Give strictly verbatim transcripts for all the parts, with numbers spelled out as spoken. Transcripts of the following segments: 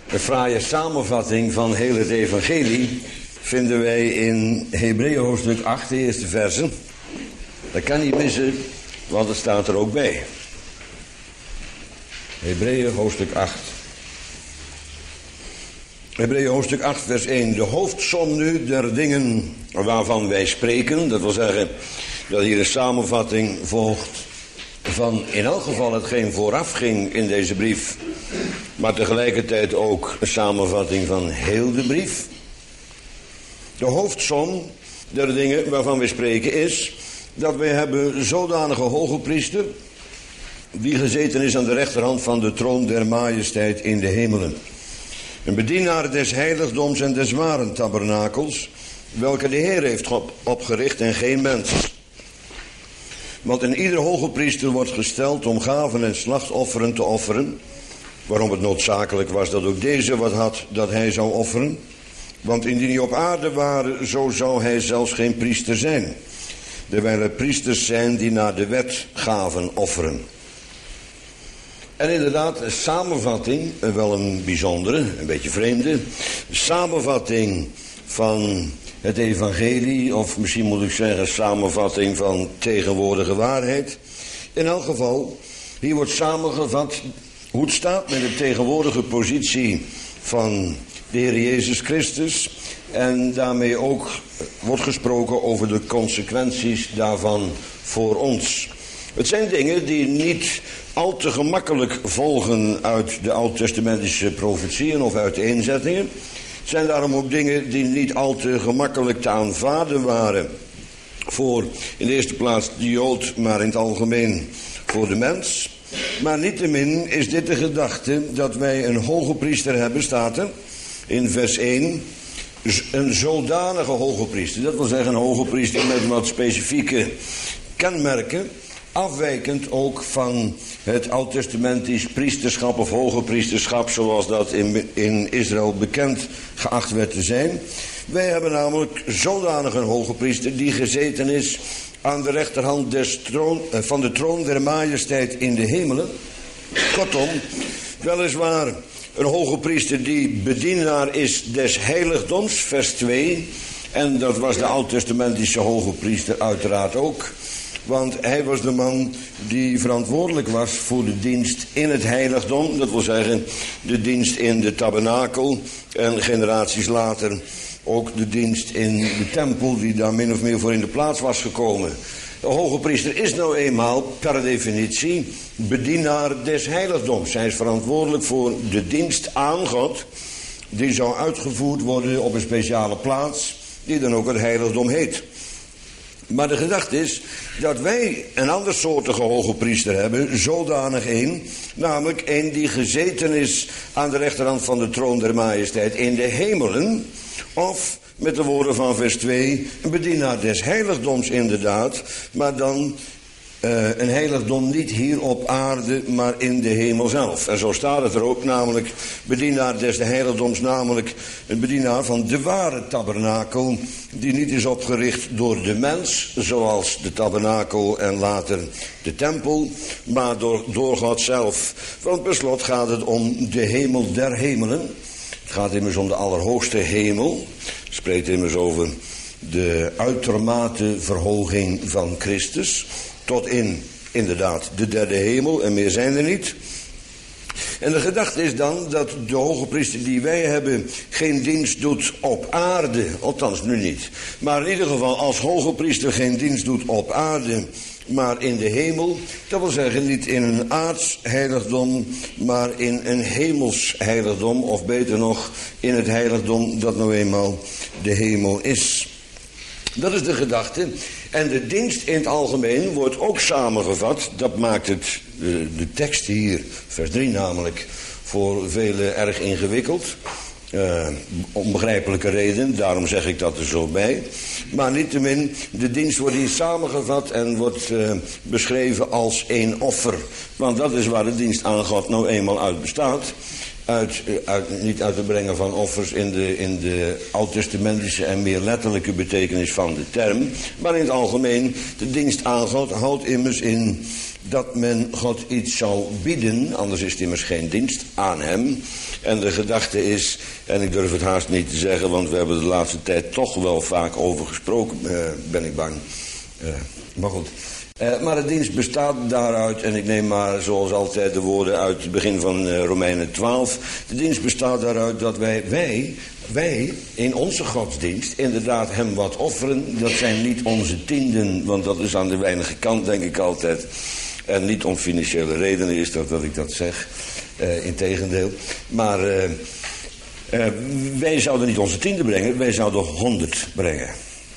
Een fraaie samenvatting van heel het evangelie vinden wij in Hebreeën hoofdstuk acht, de eerste versen. Dat kan niet missen, want het staat er ook bij. Hebreeën hoofdstuk acht. Hebreeën hoofdstuk acht, vers één. De hoofdsom nu der dingen waarvan wij spreken. Dat wil zeggen dat hier een samenvatting volgt van in elk geval hetgeen vooraf ging in deze brief. Maar tegelijkertijd ook een samenvatting van heel de brief. De hoofdsom der dingen waarvan wij spreken is dat wij hebben zodanige hoge priester die gezeten is aan de rechterhand van de troon der majesteit in de hemelen. Een bedienaar des heiligdoms en des ware tabernakels, welke de Heer heeft opgericht en geen mens. Want in ieder hoge priester wordt gesteld om gaven en slachtofferen te offeren, waarom het noodzakelijk was dat ook deze wat had dat hij zou offeren. Want indien hij op aarde waren, zo zou hij zelfs geen priester zijn, terwijl er priesters zijn die naar de wet gaven offeren. En inderdaad, een samenvatting, wel een bijzondere, een beetje vreemde, samenvatting van het evangelie, of misschien moet ik zeggen samenvatting van tegenwoordige waarheid. In elk geval, hier wordt samengevat hoe het staat met de tegenwoordige positie van de Heer Jezus Christus. En daarmee ook wordt gesproken over de consequenties daarvan voor ons. Het zijn dingen die niet al te gemakkelijk volgen uit de oud-testamentische profetieën of uiteenzettingen. Het zijn daarom ook dingen die niet al te gemakkelijk te aanvaarden waren voor in de eerste plaats de Jood, maar in het algemeen voor de mens. Maar niettemin is dit de gedachte dat wij een hoge priester hebben, staat er in vers één. Een zodanige hoge priester, dat wil zeggen een hoge priester met wat specifieke kenmerken, afwijkend ook van het oud-testamentisch priesterschap of hoge priesterschap zoals dat in, in Israël bekend geacht werd te zijn. Wij hebben namelijk zodanig een hoge priester die gezeten is aan de rechterhand des troon, van de troon der majesteit in de hemelen. Kortom, weliswaar een hoge priester die bedienaar is des heiligdoms, vers twee. En dat was de oud-testamentische hoge priester uiteraard ook. Want hij was de man die verantwoordelijk was voor de dienst in het heiligdom. Dat wil zeggen de dienst in de tabernakel en generaties later ook de dienst in de tempel die daar min of meer voor in de plaats was gekomen. De hoge priester is nou eenmaal per definitie bedienaar des heiligdoms. Hij is verantwoordelijk voor de dienst aan God. Die zou uitgevoerd worden op een speciale plaats die dan ook het heiligdom heet. Maar de gedachte is dat wij een andersoortige hoge priester hebben, zodanig een, namelijk een die gezeten is aan de rechterhand van de troon der majesteit in de hemelen, of met de woorden van vers twee, een bedienaar des heiligdoms inderdaad, maar dan uh, een heiligdom niet hier op aarde, maar in de hemel zelf. En zo staat het er ook, namelijk bedienaar des heiligdoms, namelijk een bedienaar van de ware tabernakel, die niet is opgericht door de mens, zoals de tabernakel en later de tempel, maar door, door God zelf. Want per slot gaat het om de hemel der hemelen. Het gaat immers om de allerhoogste hemel. Het spreekt immers over de uitermate verhoging van Christus tot in, inderdaad, de derde hemel, en meer zijn er niet. En de gedachte is dan dat de hoge priester die wij hebben geen dienst doet op aarde, althans nu niet. Maar in ieder geval als hoge priester geen dienst doet op aarde, maar in de hemel. Dat wil zeggen niet in een aards heiligdom, maar in een hemels heiligdom. Of beter nog, in het heiligdom dat nou eenmaal de hemel is. Dat is de gedachte. En de dienst in het algemeen wordt ook samengevat. Dat maakt het, de, de tekst hier, vers drie namelijk, voor velen erg ingewikkeld. Uh, onbegrijpelijke reden, daarom zeg ik dat er zo bij. Maar niettemin, de dienst wordt hier samengevat en wordt uh, beschreven als één offer. Want dat is waar de dienst aan God nou eenmaal uit bestaat. Uit, uit, niet uit het brengen van offers in de, in de oud-testamentische en meer letterlijke betekenis van de term. Maar in het algemeen, de dienst aan God houdt immers in dat men God iets zou bieden, anders is het immers geen dienst aan hem. En de gedachte is, en ik durf het haast niet te zeggen, want we hebben de laatste tijd toch wel vaak over gesproken, uh, ben ik bang. Uh, maar goed. Uh, maar de dienst bestaat daaruit, en ik neem maar zoals altijd de woorden uit het begin van uh, Romeinen twaalf. De dienst bestaat daaruit dat wij, wij, wij in onze godsdienst inderdaad hem wat offeren. Dat zijn niet onze tienden, want dat is aan de weinige kant, denk ik altijd. En niet om financiële redenen is dat dat ik dat zeg, uh, integendeel. Maar uh, uh, wij zouden niet onze tiende brengen, wij zouden honderd brengen.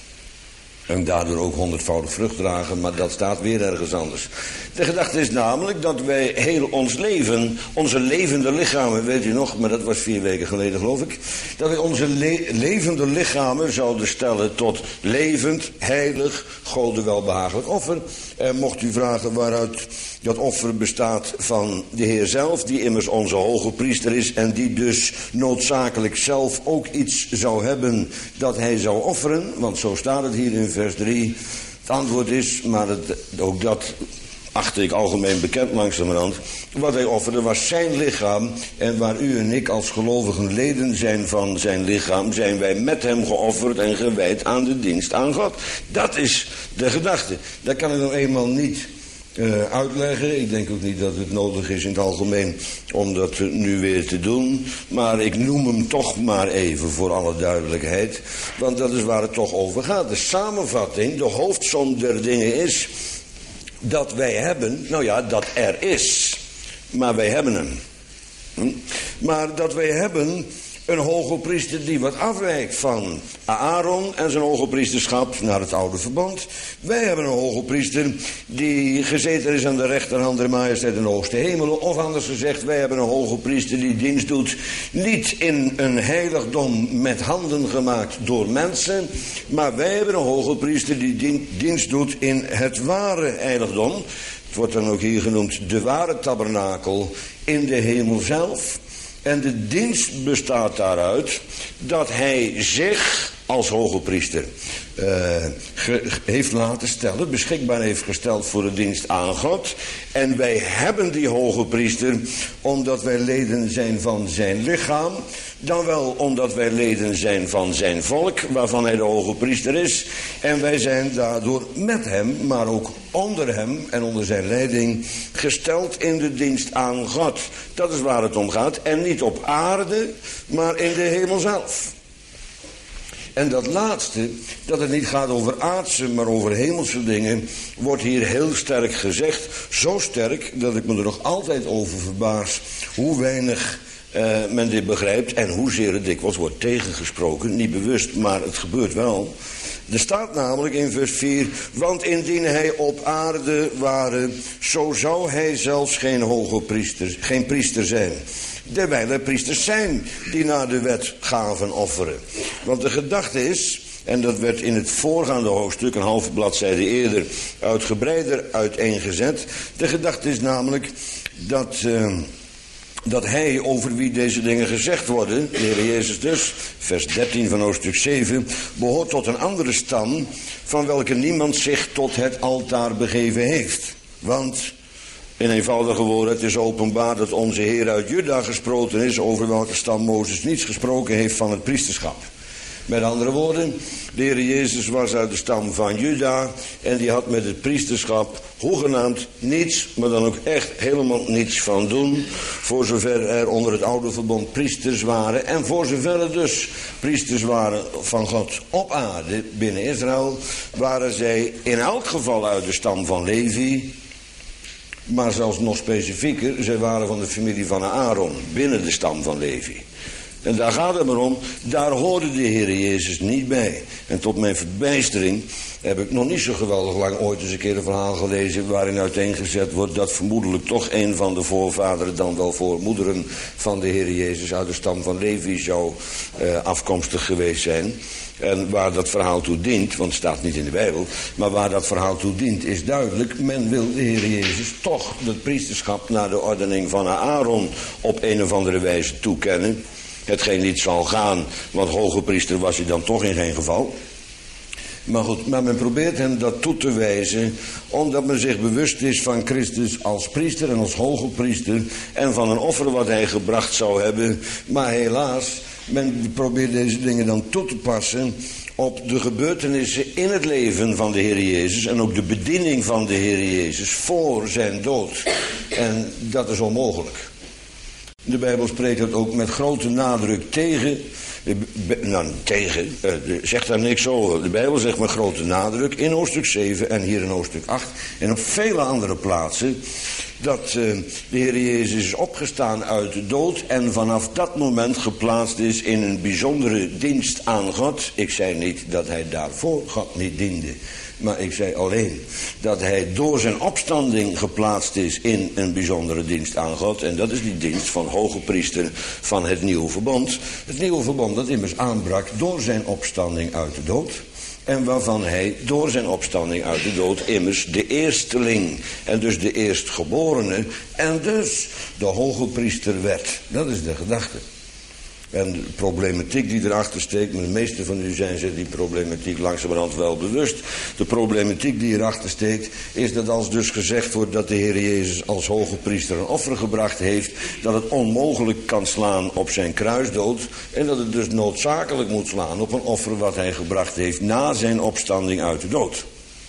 En daardoor ook honderdvoudig vrucht dragen, maar dat staat weer ergens anders. De gedachte is namelijk dat wij heel ons leven, onze levende lichamen, weet u nog, maar dat was vier weken geleden geloof ik, dat wij onze le- levende lichamen zouden stellen tot levend, heilig, Gode welbehagelijk offer. En mocht u vragen waaruit dat offer bestaat van de Heer zelf, die immers onze hoge priester is en die dus noodzakelijk zelf ook iets zou hebben dat hij zou offeren, want zo staat het hier in vers drie. Het antwoord is, maar het, ook dat achter ik algemeen bekend langzamerhand, wat hij offerde was zijn lichaam, en waar u en ik als gelovigen leden zijn van zijn lichaam, zijn wij met hem geofferd en gewijd aan de dienst aan God. Dat is de gedachte. Dat kan ik nog eenmaal niet Uh, uitleggen. Ik denk ook niet dat het nodig is in het algemeen om dat nu weer te doen. Maar ik noem hem toch maar even voor alle duidelijkheid. Want dat is waar het toch over gaat. De samenvatting, de hoofdsom der dingen is dat wij hebben, nou ja, dat er is. Maar wij hebben hem. Hm? Maar dat wij hebben een hoge priester die wat afwijkt van Aaron en zijn hoge priesterschap naar het oude verbond. Wij hebben een hoge priester die gezeten is aan de rechterhand der majesteit in de hoogste hemelen. Of anders gezegd, wij hebben een hoge priester die dienst doet niet in een heiligdom met handen gemaakt door mensen. Maar wij hebben een hoge priester die dienst doet in het ware heiligdom. Het wordt dan ook hier genoemd de ware tabernakel in de hemel zelf. En de dienst bestaat daaruit dat hij zich als hoge priester uh, ge, heeft laten stellen, beschikbaar heeft gesteld voor de dienst aan God. En wij hebben die hoge priester omdat wij leden zijn van zijn lichaam, dan wel omdat wij leden zijn van zijn volk, waarvan hij de hoge priester is. En wij zijn daardoor met hem, maar ook onder hem en onder zijn leiding gesteld in de dienst aan God. Dat is waar het om gaat. En niet op aarde, maar in de hemel zelf. En dat laatste, dat het niet gaat over aardse, maar over hemelse dingen, wordt hier heel sterk gezegd. Zo sterk dat ik me er nog altijd over verbaas hoe weinig uh, men dit begrijpt en hoezeer het dikwijls wordt tegengesproken. Niet bewust, maar het gebeurt wel. Er staat namelijk in vers vier, want indien hij op aarde ware, zo zou hij zelfs geen hoge priester, geen priester zijn. Terwijl er priesters zijn die naar de wet gaven offeren. Want de gedachte is, en dat werd in het voorgaande hoofdstuk, een halve bladzijde eerder, uitgebreider uiteengezet. De gedachte is namelijk dat, uh, dat hij over wie deze dingen gezegd worden, de Heer Jezus dus, vers dertien van hoofdstuk zeven, behoort tot een andere stam, van welke niemand zich tot het altaar begeven heeft. Want in eenvoudige woorden, het is openbaar dat onze Heer uit Juda gesproken is, over welke stam Mozes niets gesproken heeft van het priesterschap. Met andere woorden, de Heer Jezus was uit de stam van Juda en die had met het priesterschap hoegenaamd niets, maar dan ook echt helemaal niets van doen, voor zover er onder het oude verbond priesters waren en voor zover er dus priesters waren van God op aarde binnen Israël, waren zij in elk geval uit de stam van Levi. Maar zelfs nog specifieker, zij waren van de familie van Aaron, binnen de stam van Levi. En daar gaat het maar om, daar hoorde de Heer Jezus niet bij. En tot mijn verbijstering heb ik nog niet zo geweldig lang ooit eens een keer een verhaal gelezen waarin uiteengezet wordt dat vermoedelijk toch een van de voorvaderen, dan wel voormoederen van de Heer Jezus uit de stam van Levi zou uh, afkomstig geweest zijn. En waar dat verhaal toe dient, want het staat niet in de Bijbel, maar waar dat verhaal toe dient is duidelijk. Men wil de Heer Jezus toch het priesterschap naar de ordening van Aaron op een of andere wijze toekennen. Hetgeen niet zal gaan, want hoge priester was hij dan toch in geen geval. Maar goed, maar men probeert hem dat toe te wijzen, omdat men zich bewust is van Christus als priester en als hoge priester en van een offer wat hij gebracht zou hebben. Maar helaas, men probeert deze dingen dan toe te passen op de gebeurtenissen in het leven van de Heer Jezus en ook de bediening van de Heer Jezus voor zijn dood. En dat is onmogelijk. De Bijbel spreekt dat ook met grote nadruk tegen. Nou, tegen, uh, zegt daar niks over. De Bijbel zegt met grote nadruk in hoofdstuk zeven en hier in hoofdstuk acht en op vele andere plaatsen dat uh, de Heer Jezus is opgestaan uit de dood en vanaf dat moment geplaatst is in een bijzondere dienst aan God. Ik zei niet dat hij daarvoor God niet diende, maar ik zei alleen dat hij door zijn opstanding geplaatst is in een bijzondere dienst aan God. En dat is die dienst van hoge priester van het nieuwe verbond. Het nieuwe verbond dat immers aanbrak door zijn opstanding uit de dood. En waarvan hij door zijn opstanding uit de dood immers de eersteling en dus de eerstgeborene en dus de hoge priester werd. Dat is de gedachte. En de problematiek die erachter steekt, maar de meeste van u zijn zich die problematiek langzamerhand wel bewust. De problematiek die erachter steekt, is dat als dus gezegd wordt dat de Heer Jezus als hoge priester een offer gebracht heeft, dat het onmogelijk kan slaan op zijn kruisdood en dat het dus noodzakelijk moet slaan op een offer wat hij gebracht heeft na zijn opstanding uit de dood.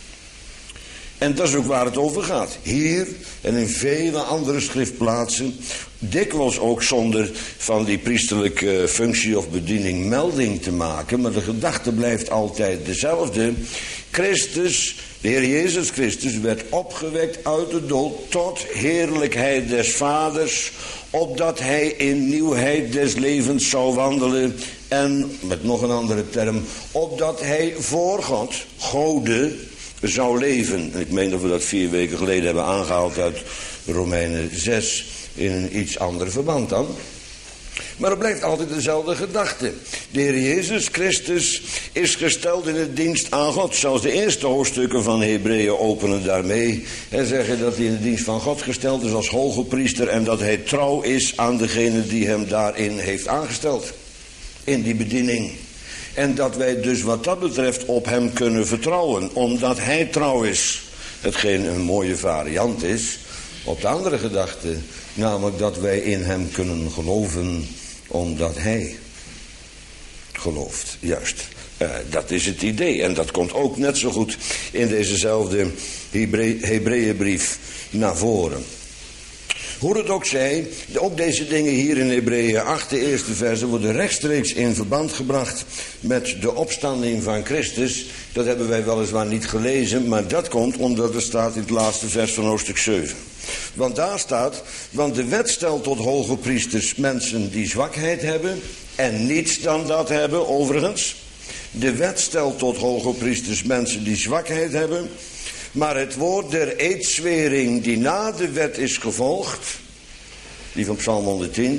En dat is ook waar het over gaat. Hier en in vele andere schriftplaatsen, dikwijls ook zonder van die priesterlijke functie of bediening melding te maken, maar de gedachte blijft altijd dezelfde. Christus, de Heer Jezus Christus, werd opgewekt uit de dood tot heerlijkheid des Vaders, opdat hij in nieuwheid des levens zou wandelen en, met nog een andere term, opdat hij voor God, Gode, zou leven. En ik meen dat we dat vier weken geleden hebben aangehaald uit Romeinen zes in een iets ander verband dan. Maar het blijft altijd dezelfde gedachte. De Heer Jezus Christus is gesteld in het dienst aan God. Zelfs de eerste hoofdstukken van Hebreeën openen daarmee. En zeggen dat hij in de dienst van God gesteld is als hoge priester en dat hij trouw is aan degene die hem daarin heeft aangesteld. In die bediening. En dat wij dus wat dat betreft op hem kunnen vertrouwen, omdat hij trouw is. Hetgeen een mooie variant is op de andere gedachte, namelijk dat wij in hem kunnen geloven, omdat hij gelooft. Juist, uh, dat is het idee. En dat komt ook net zo goed in dezezelfde Hebre- Hebreeënbrief naar voren. Hoe het ook zij, ook deze dingen hier in Hebreeën acht, de eerste verse, worden rechtstreeks in verband gebracht met de opstanding van Christus. Dat hebben wij weliswaar niet gelezen, maar dat komt omdat er staat in het laatste vers van hoofdstuk zeven. Want daar staat, want de wet stelt tot hoge priesters mensen die zwakheid hebben en niets dan dat hebben, overigens. De wet stelt tot hoge priesters mensen die zwakheid hebben. Maar het woord der eedzwering die na de wet is gevolgd, die van Psalm honderdtien.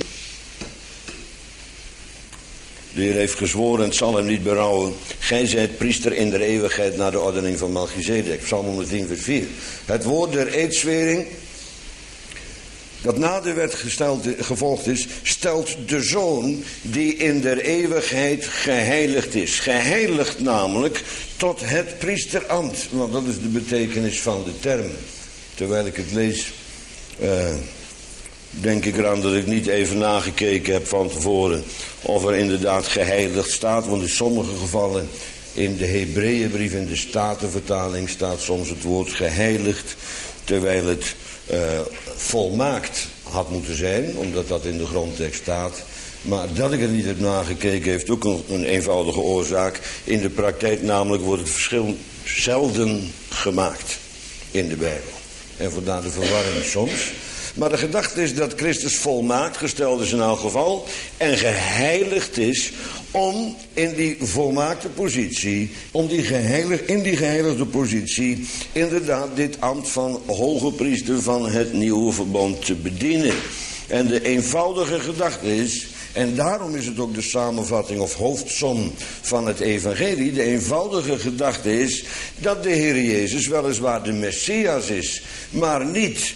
De Heer heeft gezworen, het zal hem niet berouwen. Gij zijt priester in de eeuwigheid naar de ordening van Melchizedek. Psalm honderdtien vers vier. Het woord der eedzwering, dat na de wet gesteld, gevolgd is, stelt de Zoon die in der eeuwigheid geheiligd is. Geheiligd namelijk tot het priesterambt. Want dat is de betekenis van de term. Terwijl ik het lees, uh, denk ik eraan dat ik niet even nagekeken heb van tevoren of er inderdaad geheiligd staat. Want in sommige gevallen in de Hebreeënbrief, in de Statenvertaling, staat soms het woord geheiligd, terwijl het uh, volmaakt had moeten zijn, omdat dat in de grondtekst staat. Maar dat ik er niet heb nagekeken heeft ook een, een eenvoudige oorzaak. In de praktijk namelijk wordt het verschil zelden gemaakt in de Bijbel. En vandaar de verwarring soms. Maar de gedachte is dat Christus volmaakt gesteld is in elk geval en geheiligd is om in die volmaakte positie, om die geheilig, in die geheiligde positie inderdaad dit ambt van hoge priester van het nieuwe verbond te bedienen. En de eenvoudige gedachte is, en daarom is het ook de samenvatting of hoofdsom van het evangelie, de eenvoudige gedachte is dat de Heer Jezus weliswaar de Messias is, maar niet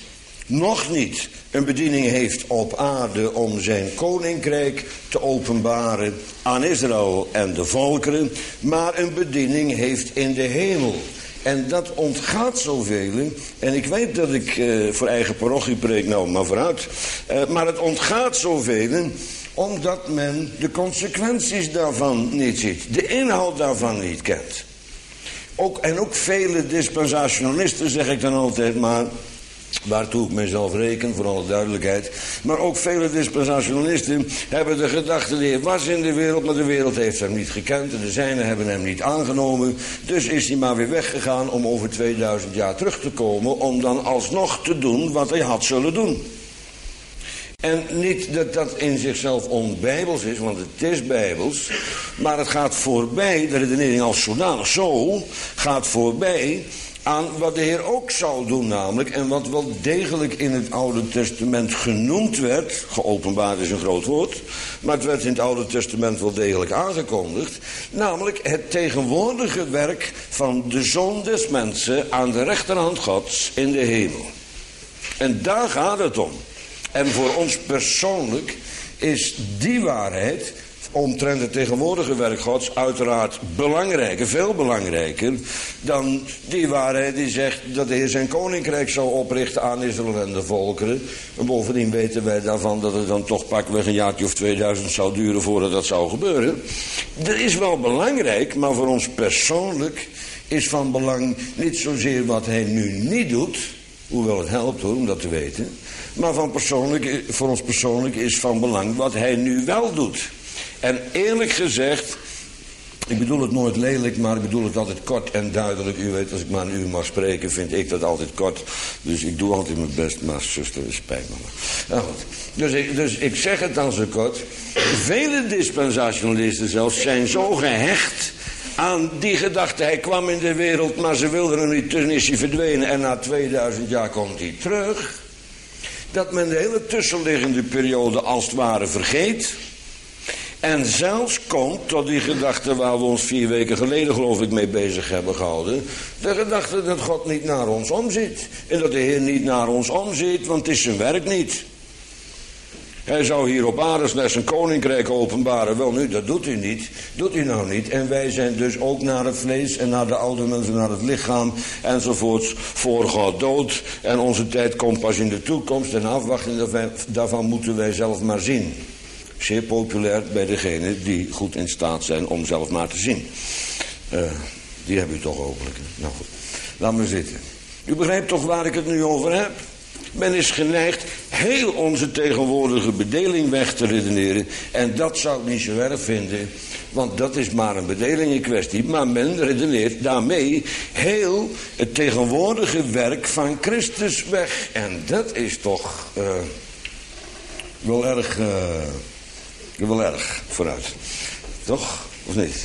nog niet een bediening heeft op aarde om zijn koninkrijk te openbaren aan Israël en de volkeren, maar een bediening heeft in de hemel. En dat ontgaat zoveel. En ik weet dat ik uh, voor eigen parochie preek, nou maar vooruit. Uh, maar het ontgaat zoveel omdat men de consequenties daarvan niet ziet. De inhoud daarvan niet kent. Ook, en ook vele dispensationalisten, zeg ik dan altijd maar, waartoe ik mezelf reken, voor alle duidelijkheid. Maar ook vele dispensationalisten hebben de gedachte, de Heer was in de wereld, maar de wereld heeft hem niet gekend. En de zijnen hebben hem niet aangenomen. Dus is hij maar weer weggegaan om over tweeduizend jaar terug te komen, om dan alsnog te doen wat hij had zullen doen. En niet dat dat in zichzelf onbijbels is, want het is bijbels. Maar het gaat voorbij, de redenering als zodanig zo, gaat voorbij aan wat de Heer ook zou doen namelijk. En wat wel degelijk in het Oude Testament genoemd werd. Geopenbaard is een groot woord. Maar het werd in het Oude Testament wel degelijk aangekondigd. Namelijk het tegenwoordige werk van de Zoon des Mensen aan de rechterhand Gods in de hemel. En daar gaat het om. En voor ons persoonlijk is die waarheid omtrent het tegenwoordige werk Gods uiteraard belangrijker, veel belangrijker dan die waarheid die zegt dat de Heer zijn koninkrijk zou oprichten aan Israël en de volkeren. En bovendien weten wij daarvan dat het dan toch pakweg een jaartje of tweeduizend zou duren voordat dat zou gebeuren. Dat is wel belangrijk, maar voor ons persoonlijk is van belang niet zozeer wat hij nu niet doet, hoewel het helpt hoor om dat te weten, maar van persoonlijk, voor ons persoonlijk is van belang wat hij nu wel doet. En eerlijk gezegd, ik bedoel het nooit lelijk, maar ik bedoel het altijd kort en duidelijk. U weet, als ik maar een uur mag spreken, vind ik dat altijd kort. Dus ik doe altijd mijn best, maar zuster, spijt me maar. Nou goed, dus ik, dus ik zeg het dan zo kort. Vele dispensationalisten zelfs zijn zo gehecht aan die gedachte. Hij kwam in de wereld, maar ze wilden hem niet, toen is hij verdwenen. En na tweeduizend jaar komt hij terug. Dat men de hele tussenliggende periode als het ware vergeet. En zelfs komt tot die gedachte waar we ons vier weken geleden geloof ik mee bezig hebben gehouden. De gedachte dat God niet naar ons omziet. En dat de Heer niet naar ons omziet, want het is zijn werk niet. Hij zou hier op aarde slechts een koninkrijk openbaren. Wel nu, dat doet hij niet. Doet hij nou niet. En wij zijn dus ook naar het vlees en naar de oude mensen, naar het lichaam enzovoorts voor God dood. En onze tijd komt pas in de toekomst. En afwachting daarvan moeten wij zelf maar zien. Zeer populair bij degenen die goed in staat zijn om zelf maar te zien. Uh, die hebben u toch hopelijk. Nou goed, laat maar zitten. U begrijpt toch waar ik het nu over heb? Men is geneigd heel onze tegenwoordige bedeling weg te redeneren. En dat zou ik niet zo erg vinden. Want dat is maar een bedeling in kwestie. Maar men redeneert daarmee heel het tegenwoordige werk van Christus weg. En dat is toch uh, wel erg... Uh, wel erg vooruit. Toch? Of niet?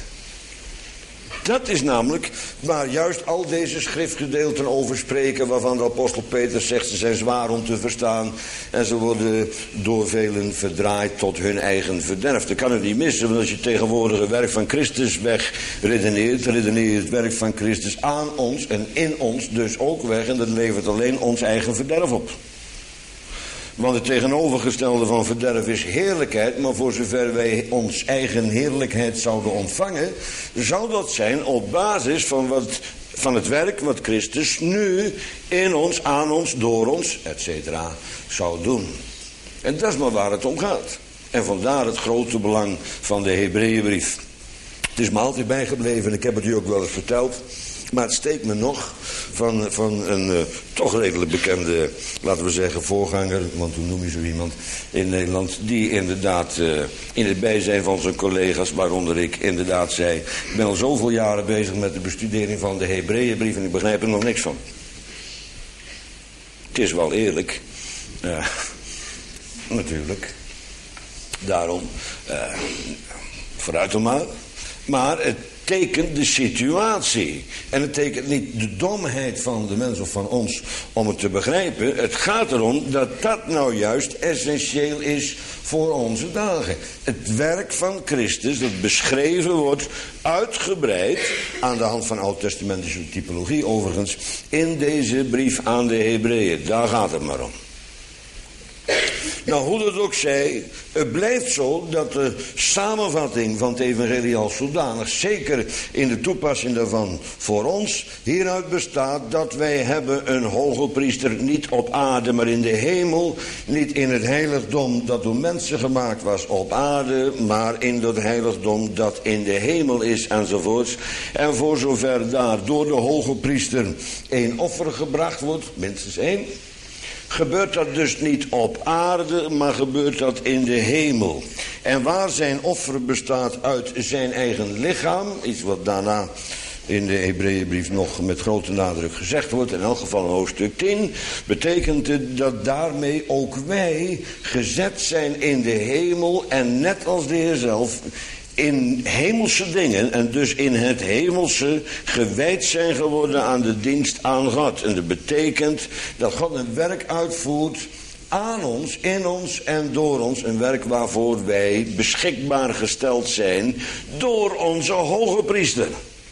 Dat is namelijk waar juist al deze schriftgedeelten over spreken, waarvan de apostel Petrus zegt ze zijn zwaar om te verstaan en ze worden door velen verdraaid tot hun eigen verderf. Dat kan het niet missen, want als je het tegenwoordige werk van Christus weg redeneert, redeneer je het werk van Christus aan ons en in ons dus ook weg en dat levert alleen ons eigen verderf op. Want het tegenovergestelde van verderf is heerlijkheid, maar voor zover wij ons eigen heerlijkheid zouden ontvangen, zou dat zijn op basis van, wat, van het werk wat Christus nu in ons, aan ons, door ons, et cetera, zou doen. En dat is maar waar het om gaat. En vandaar het grote belang van de Hebreeënbrief. Het is me altijd bijgebleven en ik heb het u ook wel eens verteld. Maar het steekt me nog van, van een uh, toch redelijk bekende, laten we zeggen, voorganger, want hoe noem je zo iemand in Nederland, die inderdaad uh, in het bijzijn van zijn collega's, waaronder ik inderdaad zei, ik ben al zoveel jaren bezig met de bestudering van de Hebreeënbrief en ik begrijp er nog niks van. Het is wel eerlijk, uh, natuurlijk, daarom, uh, vooruit dan maar, maar het tekent de situatie. En het tekent niet de domheid van de mens of van ons om het te begrijpen. Het gaat erom dat dat nou juist essentieel is voor onze dagen. Het werk van Christus dat beschreven wordt, uitgebreid, aan de hand van oud-testamentische typologie overigens, in deze brief aan de Hebreeën. Daar gaat het maar om. Nou, hoe dat ook zij, het blijft zo dat de samenvatting van het evangelie als zodanig, zeker in de toepassing daarvan voor ons, hieruit bestaat dat wij hebben een hoge priester niet op aarde, maar in de hemel, niet in het heiligdom dat door mensen gemaakt was op aarde, maar in dat heiligdom dat in de hemel is enzovoorts. En voor zover daar door de hoge priester één offer gebracht wordt, minstens één, gebeurt dat dus niet op aarde, maar gebeurt dat in de hemel. En waar zijn offer bestaat uit zijn eigen lichaam, iets wat daarna in de Hebreeënbrief nog met grote nadruk gezegd wordt, in elk geval in hoofdstuk tien, betekent het dat daarmee ook wij gezet zijn in de hemel en net als de Heer zelf in hemelse dingen en dus in het hemelse gewijd zijn geworden aan de dienst aan God. En dat betekent dat God een werk uitvoert aan ons, in ons en door ons. Een werk waarvoor wij beschikbaar gesteld zijn door onze hoge priester.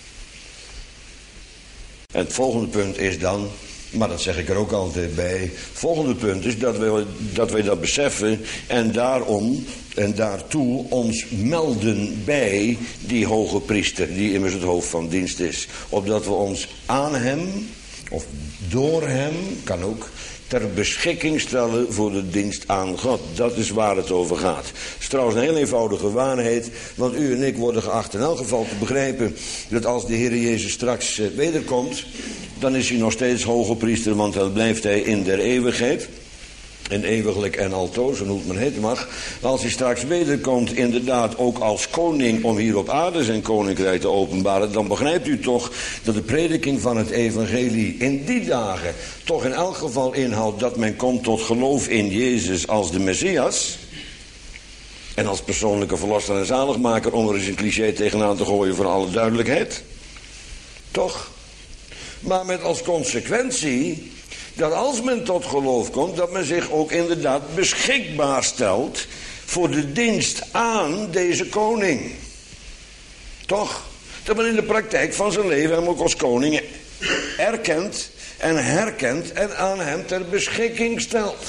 En het volgende punt is dan, maar dat zeg ik er ook altijd bij, het volgende punt is dat wij dat, wij dat beseffen en daarom en daartoe ons melden bij die hoge priester, die immers het hoofd van dienst is. Opdat we ons aan hem, of door hem, kan ook, ter beschikking stellen voor de dienst aan God. Dat is waar het over gaat. Het is trouwens een heel eenvoudige waarheid, want u en ik worden geacht in elk geval te begrijpen dat als de Heer Jezus straks wederkomt, dan is hij nog steeds hoge priester, want dan blijft hij in der eeuwigheid. En eeuwiglijk en altoos, en hoe het maar heten mag. Als hij straks wederkomt, inderdaad ook als koning om hier op aarde zijn koninkrijk te openbaren, dan begrijpt u toch dat de prediking van het evangelie in die dagen toch in elk geval inhoudt dat men komt tot geloof in Jezus als de Messias. En als persoonlijke verlosser en zaligmaker, om er eens een cliché tegenaan te gooien voor alle duidelijkheid. Toch? Maar met als consequentie dat als men tot geloof komt, dat men zich ook inderdaad beschikbaar stelt voor de dienst aan deze koning. Toch? Dat men in de praktijk van zijn leven hem ook als koning erkent en herkent en aan hem ter beschikking stelt.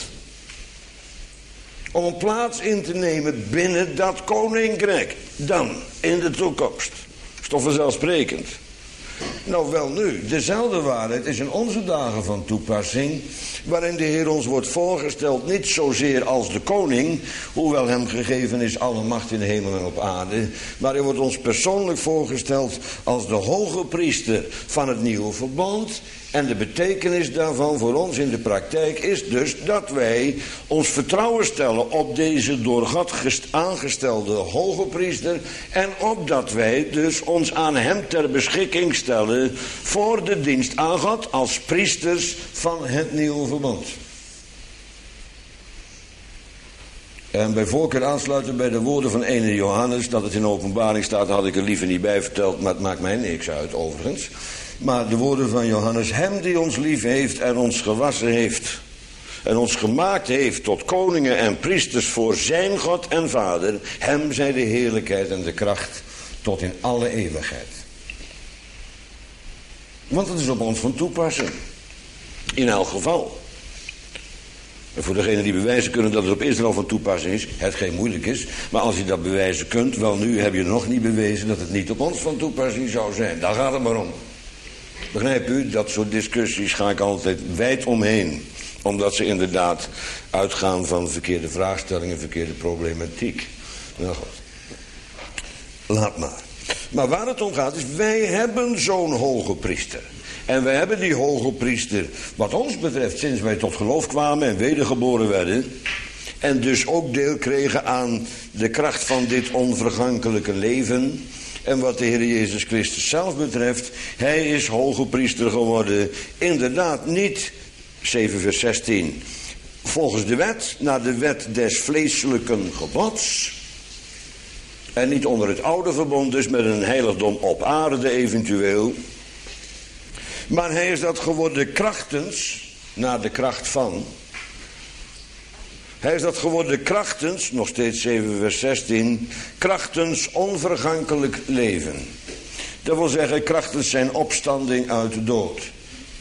Om een plaats in te nemen binnen dat koninkrijk. Dan, in de toekomst. Dat is toch vanzelfsprekend. Nou wel nu, dezelfde waarheid is in onze dagen van toepassing, waarin de Heer ons wordt voorgesteld niet zozeer als de koning, hoewel hem gegeven is alle macht in de hemel en op aarde, maar hij wordt ons persoonlijk voorgesteld als de hoge priester van het nieuwe verbond. En de betekenis daarvan voor ons in de praktijk is dus dat wij ons vertrouwen stellen op deze door God aangestelde hoge priester. En opdat wij dus ons aan hem ter beschikking stellen voor de dienst aan God als priesters van het nieuwe verbond. En bij voorkeur aansluiten bij de woorden van ene Johannes, dat het in openbaring staat, had ik er liever niet bij verteld, maar het maakt mij niks uit overigens. Maar de woorden van Johannes, hem die ons lief heeft en ons gewassen heeft en ons gemaakt heeft tot koningen en priesters voor zijn God en Vader, hem zij de heerlijkheid en de kracht tot in alle eeuwigheid. Want het is op ons van toepassing. In elk geval. En voor degenen die bewijzen kunnen dat het op Israël van toepassing is, het geen moeilijk is, maar als je dat bewijzen kunt, wel nu heb je nog niet bewezen dat het niet op ons van toepassing zou zijn. Daar gaat het maar om. Begrijp u, dat soort discussies ga ik altijd wijd omheen. Omdat ze inderdaad uitgaan van verkeerde vraagstellingen, verkeerde problematiek. Nou goed. Laat maar. Maar waar het om gaat is, wij hebben zo'n hoge priester. En wij hebben die hoge priester, wat ons betreft, sinds wij tot geloof kwamen en wedergeboren werden. En dus ook deel kregen aan de kracht van dit onvergankelijke leven. En wat de Heer Jezus Christus zelf betreft, hij is hoge priester geworden. Inderdaad niet, zeven vers zestien, volgens de wet, naar de wet des vleeselijken gebods. En niet onder het oude verbond, dus met een heiligdom op aarde eventueel. Maar hij is dat geworden krachtens, naar de kracht van. Hij is dat geworden krachtens, nog steeds zeven vers zestien, krachtens onvergankelijk leven. Dat wil zeggen krachtens zijn opstanding uit de dood.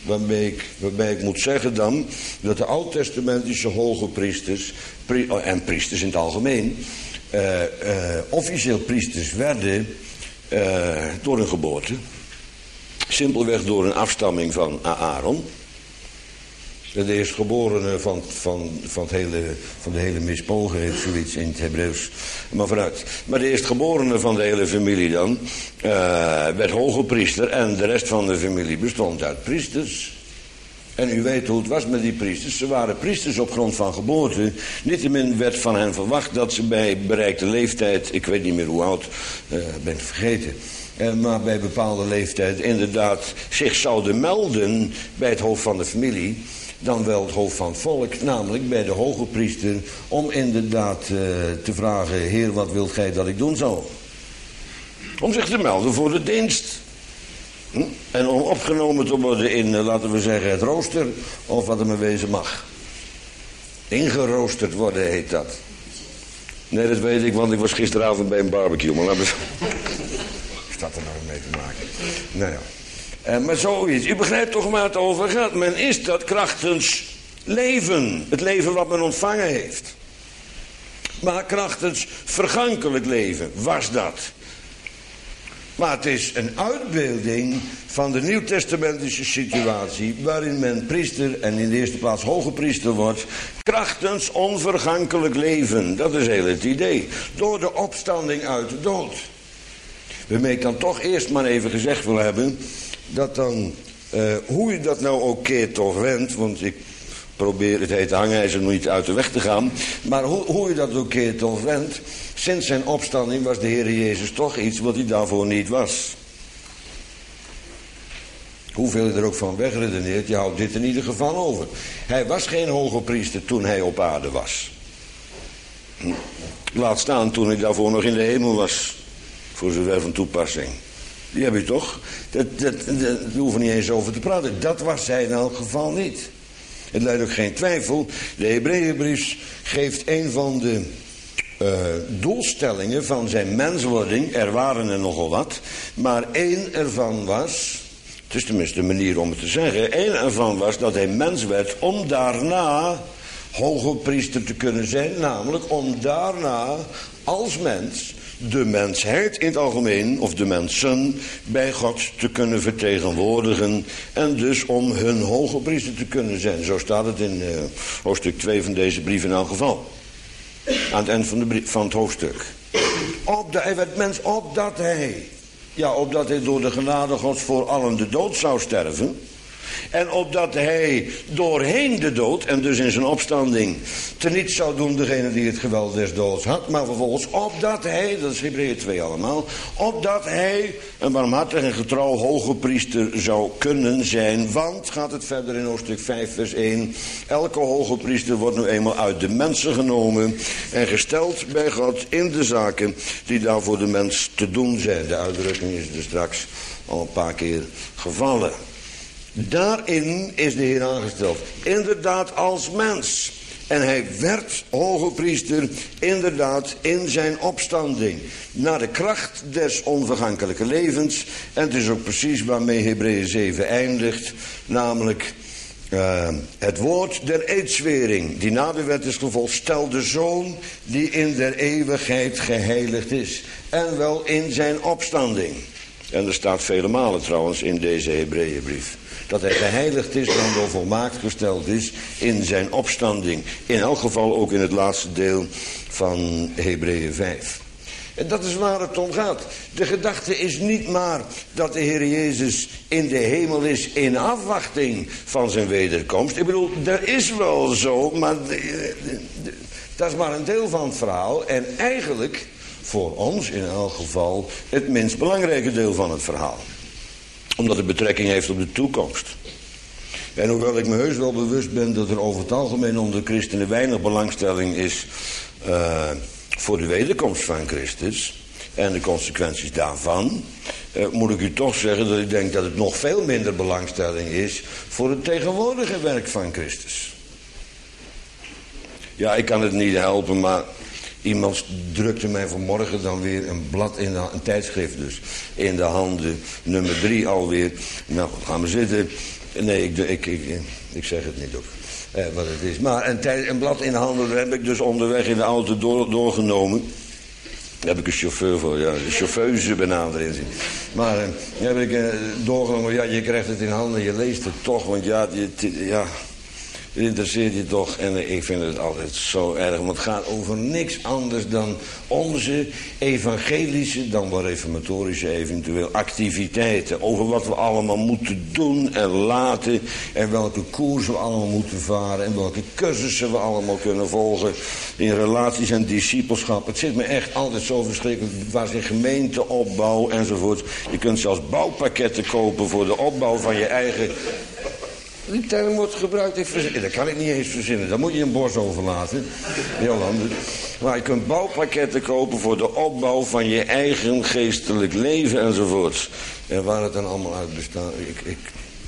Waarbij ik, waarbij ik moet zeggen dan dat de oud-testamentische hoge priesters pri, en priesters in het algemeen uh, uh, officieel priesters werden uh, door hun geboorte. Simpelweg door een afstamming van Aaron. De eerstgeborene van, van, van, het hele, van de hele mispogen heet zoiets in het Hebreeuws. Maar vooruit. Maar de eerstgeborene van de hele familie dan uh, werd hoge priester. En de rest van de familie bestond uit priesters. En u weet hoe het was met die priesters. Ze waren priesters op grond van geboorte. Niettemin werd van hen verwacht dat ze bij bereikte leeftijd, ik weet niet meer hoe oud, uh, ben ik vergeten. Uh, maar bij bepaalde leeftijd inderdaad zich zouden melden bij het hoofd van de familie. Dan wel het hoofd van het volk, namelijk bij de hoge priester, om inderdaad uh, te vragen: Heer, wat wilt gij dat ik doen zal? Om zich te melden voor de dienst. Hm? En om opgenomen te worden in, uh, laten we zeggen, het rooster, of wat er maar wezen mag. Ingeroosterd worden heet dat. Nee, dat weet ik, want ik was gisteravond bij een barbecue, maar laten we... Is dat er nou mee te maken? Nou ja. Uh, maar zoiets. U begrijpt toch waar het over gaat. Men is dat krachtens leven. Het leven wat men ontvangen heeft. Maar krachtens vergankelijk leven was dat. Maar het is een uitbeelding van de nieuwtestamentische situatie waarin men priester en in de eerste plaats hoge priester wordt. Krachtens onvergankelijk leven. Dat is heel het idee. Door de opstanding uit de dood. Waarmee ik dan toch eerst maar even gezegd wil hebben dat dan, uh, hoe je dat nou ook keert of wendt, want ik probeer het hete hangijzer nog niet uit de weg te gaan, maar hoe, hoe je dat ook keert of wendt, sinds zijn opstanding was de Heer Jezus toch iets wat hij daarvoor niet was. Hoeveel je er ook van wegredeneert, je houdt dit in ieder geval over. Hij was geen hoge priester toen hij op aarde was. Laat staan toen hij daarvoor nog in de hemel was, voor zover van toepassing. Die heb je toch? Dat, dat, dat, daar hoeven we niet eens over te praten. Dat was hij in elk geval niet. Het leidt ook geen twijfel. De Hebreeënbrief geeft een van de uh, doelstellingen van zijn menswording. Er waren er nogal wat. Maar één ervan was, het is tenminste de manier om het te zeggen, één ervan was dat hij mens werd om daarna hoge priester te kunnen zijn. Namelijk om daarna als mens de mensheid in het algemeen, of de mensen, bij God te kunnen vertegenwoordigen. En dus om hun hoge priester te kunnen zijn. Zo staat het in uh, hoofdstuk twee van deze brief in elk geval. Aan het eind van, de brief, van het hoofdstuk. Opdat, hij werd mens opdat hij, ja, opdat hij door de genade Gods voor allen de dood zou sterven. En opdat hij doorheen de dood, en dus in zijn opstanding, teniet zou doen degene die het geweld des doods had. Maar vervolgens opdat hij, dat is Hebreeën twee allemaal, opdat hij een barmhartig en getrouw hoge priester zou kunnen zijn. Want, gaat het verder in hoofdstuk vijf vers één, elke hoge priester wordt nu eenmaal uit de mensen genomen en gesteld bij God in de zaken die daar voor de mens te doen zijn. De uitdrukking is er straks al een paar keer gevallen. Daarin is de Heer aangesteld. Inderdaad als mens. En hij werd hoge priester inderdaad in zijn opstanding. Naar de kracht des onvergankelijke levens. En het is ook precies waarmee Hebreeën zeven eindigt. Namelijk uh, het woord der eedzwering. Die na de wet is gevolgd. Stel de zoon die in der eeuwigheid geheiligd is. En wel in zijn opstanding. En er staat vele malen trouwens in deze Hebreeënbrief. Dat hij geheiligd is, dan door volmaakt gesteld is in zijn opstanding. In elk geval ook in het laatste deel van Hebreeën vijf. En dat is waar het om gaat. De gedachte is niet maar dat de Heer Jezus in de hemel is in afwachting van zijn wederkomst. Ik bedoel, dat is wel zo, maar dat is maar een deel van het verhaal. En eigenlijk, voor ons in elk geval, het minst belangrijke deel van het verhaal. Omdat het betrekking heeft op de toekomst. En hoewel ik me heus wel bewust ben dat er over het algemeen onder de christenen weinig belangstelling is uh, voor de wederkomst van Christus en de consequenties daarvan, uh, moet ik u toch zeggen dat ik denk dat het nog veel minder belangstelling is voor het tegenwoordige werk van Christus. Ja, ik kan het niet helpen, maar iemand drukte mij vanmorgen dan weer een blad in de, een tijdschrift dus, in de handen, nummer drie alweer. Nou, gaan we zitten. Nee, ik, ik, ik, ik zeg het niet ook. Eh, wat het is. Maar een, tijd, een blad in de handen heb ik dus onderweg in de auto door, doorgenomen. Daar heb ik een chauffeur voor, ja, de chauffeuse benadering zin. Maar eh, daar heb ik eh, doorgenomen, ja, je krijgt het in handen, je leest het toch, want ja, je, ja, het interesseert je toch. En eh, ik vind het altijd zo erg, want het gaat over niks anders dan onze evangelische, dan wel reformatorische eventueel activiteiten. Over wat we allemaal moeten doen en laten, en welke koers we allemaal moeten varen, en welke cursussen we allemaal kunnen volgen in relaties en discipelschap. Het zit me echt altijd zo verschrikkelijk, waar zich gemeenteopbouw enzovoort. Je kunt zelfs bouwpakketten kopen voor de opbouw van je eigen... Die term wordt gebruikt, ik verzin... dat kan ik niet eens verzinnen. Dan moet je een bos overlaten. Jolande. Maar je kunt bouwpakketten kopen voor de opbouw van je eigen geestelijk leven enzovoort. En waar het dan allemaal uit bestaat. Ik, ik,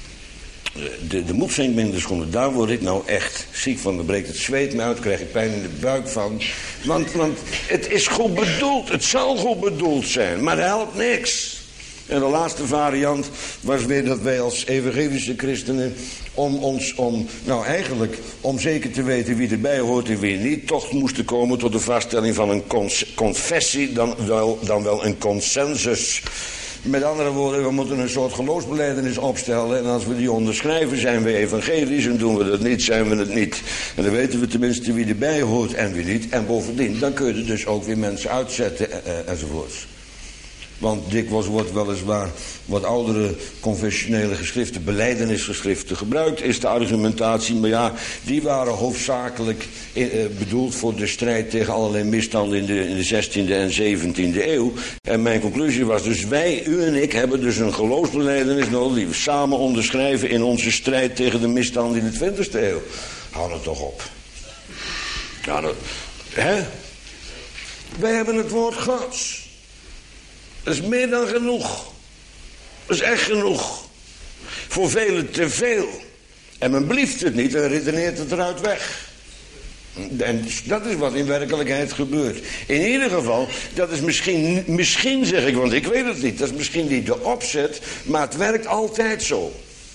de, de moed zinkt minder schoenen. Daar word ik nou echt ziek van. Dan breekt het zweet me uit, krijg ik pijn in de buik van. Want, want het is goed bedoeld. Het zal goed bedoeld zijn. Maar het helpt niks. En de laatste variant was weer dat wij als evangelische christenen... om ons, om, nou eigenlijk, om zeker te weten wie erbij hoort en wie niet... toch moesten komen tot de vaststelling van een confessie, dan wel, dan wel een consensus. Met andere woorden, we moeten een soort geloofsbelijdenis opstellen... en als we die onderschrijven, zijn we evangelisch... en doen we dat niet, zijn we het niet. En dan weten we tenminste wie erbij hoort en wie niet. En bovendien, dan kun je er dus ook weer mensen uitzetten eh, enzovoorts. Want dikwijls wordt weliswaar wat oudere confessionele geschriften, belijdenisgeschriften gebruikt, is de argumentatie. Maar ja, die waren hoofdzakelijk eh, bedoeld voor de strijd tegen allerlei misstanden in de, in de zestiende en zeventiende eeuw. En mijn conclusie was dus, wij, u en ik, hebben dus een geloofsbelijdenis nodig die we samen onderschrijven in onze strijd tegen de misstanden in de twintigste eeuw. Hou het toch op. Ja, dat, hè? Wij hebben het woord Gods. Dat is meer dan genoeg. Dat is echt genoeg. Voor velen te veel. En men blieft het niet en redeneert het eruit weg. En dat is wat in werkelijkheid gebeurt. In ieder geval, dat is misschien, misschien zeg ik, want ik weet het niet. Dat is misschien niet de opzet, maar het werkt altijd zo.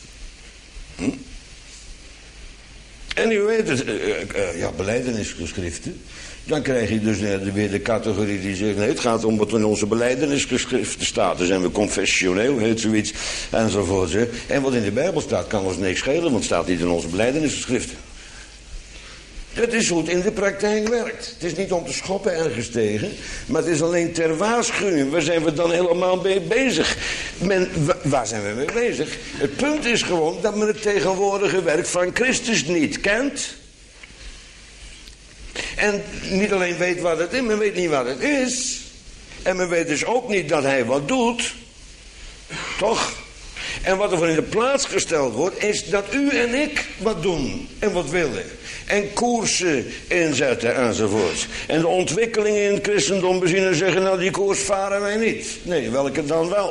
Hm? En u weet het, uh, uh, ja, belijdenisgeschriften. Dan krijg je dus weer de categorie die zegt... nee, het gaat om wat in onze belijdenisgeschriften staat. Dan zijn we confessioneel, heet zoiets, enzovoort. Hè. En wat in de Bijbel staat, kan ons niks schelen... want het staat niet in onze belijdenisgeschriften. Het is hoe het in de praktijk werkt. Het is niet om te schoppen ergens tegen... maar het is alleen ter waarschuwing. Waar zijn we dan helemaal mee bezig? Men, waar zijn we mee bezig? Het punt is gewoon dat men het tegenwoordige werk van Christus niet kent... En niet alleen weet wat het is, men weet niet wat het is. En men weet dus ook niet dat hij wat doet. Toch? En wat er voor in de plaats gesteld wordt, is dat u en ik wat doen en wat willen. En koersen inzetten enzovoort. En de ontwikkelingen in het christendom bezien en zeggen, nou die koers varen wij niet. Nee, welke dan wel?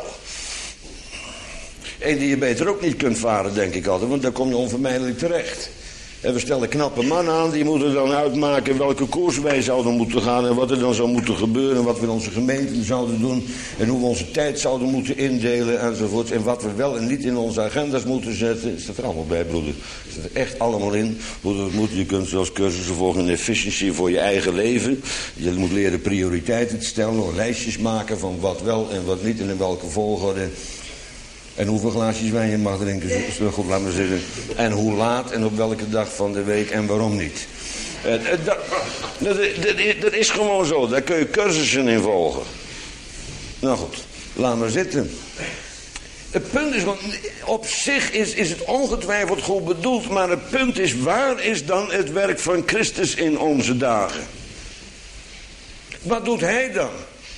Eén die je beter ook niet kunt varen, denk ik altijd, want daar kom je onvermijdelijk terecht. En we stellen knappe mannen aan, die moeten dan uitmaken welke koers wij zouden moeten gaan... en wat er dan zou moeten gebeuren, en wat we in onze gemeenten zouden doen... en hoe we onze tijd zouden moeten indelen enzovoort... en wat we wel en niet in onze agenda's moeten zetten. Het staat er allemaal bij, broeder. Het staat er echt allemaal in hoe dat moet. Je kunt zelfs cursussen volgen in efficiency voor je eigen leven. Je moet leren prioriteiten te stellen, lijstjes maken van wat wel en wat niet... en in welke volgorde... En hoeveel glaasjes wijn je mag drinken, zo goed, laat maar zeggen. En hoe laat en op welke dag van de week en waarom niet. Uh, dat, dat, dat, dat is gewoon zo, daar kun je cursussen in volgen. Nou goed, laat maar zitten. Het punt is, want op zich is, is het ongetwijfeld goed bedoeld... maar het punt is, waar is dan het werk van Christus in onze dagen? Wat doet hij dan?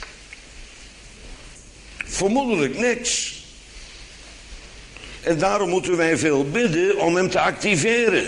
Vermoedelijk niks. En daarom moeten wij veel bidden om hem te activeren.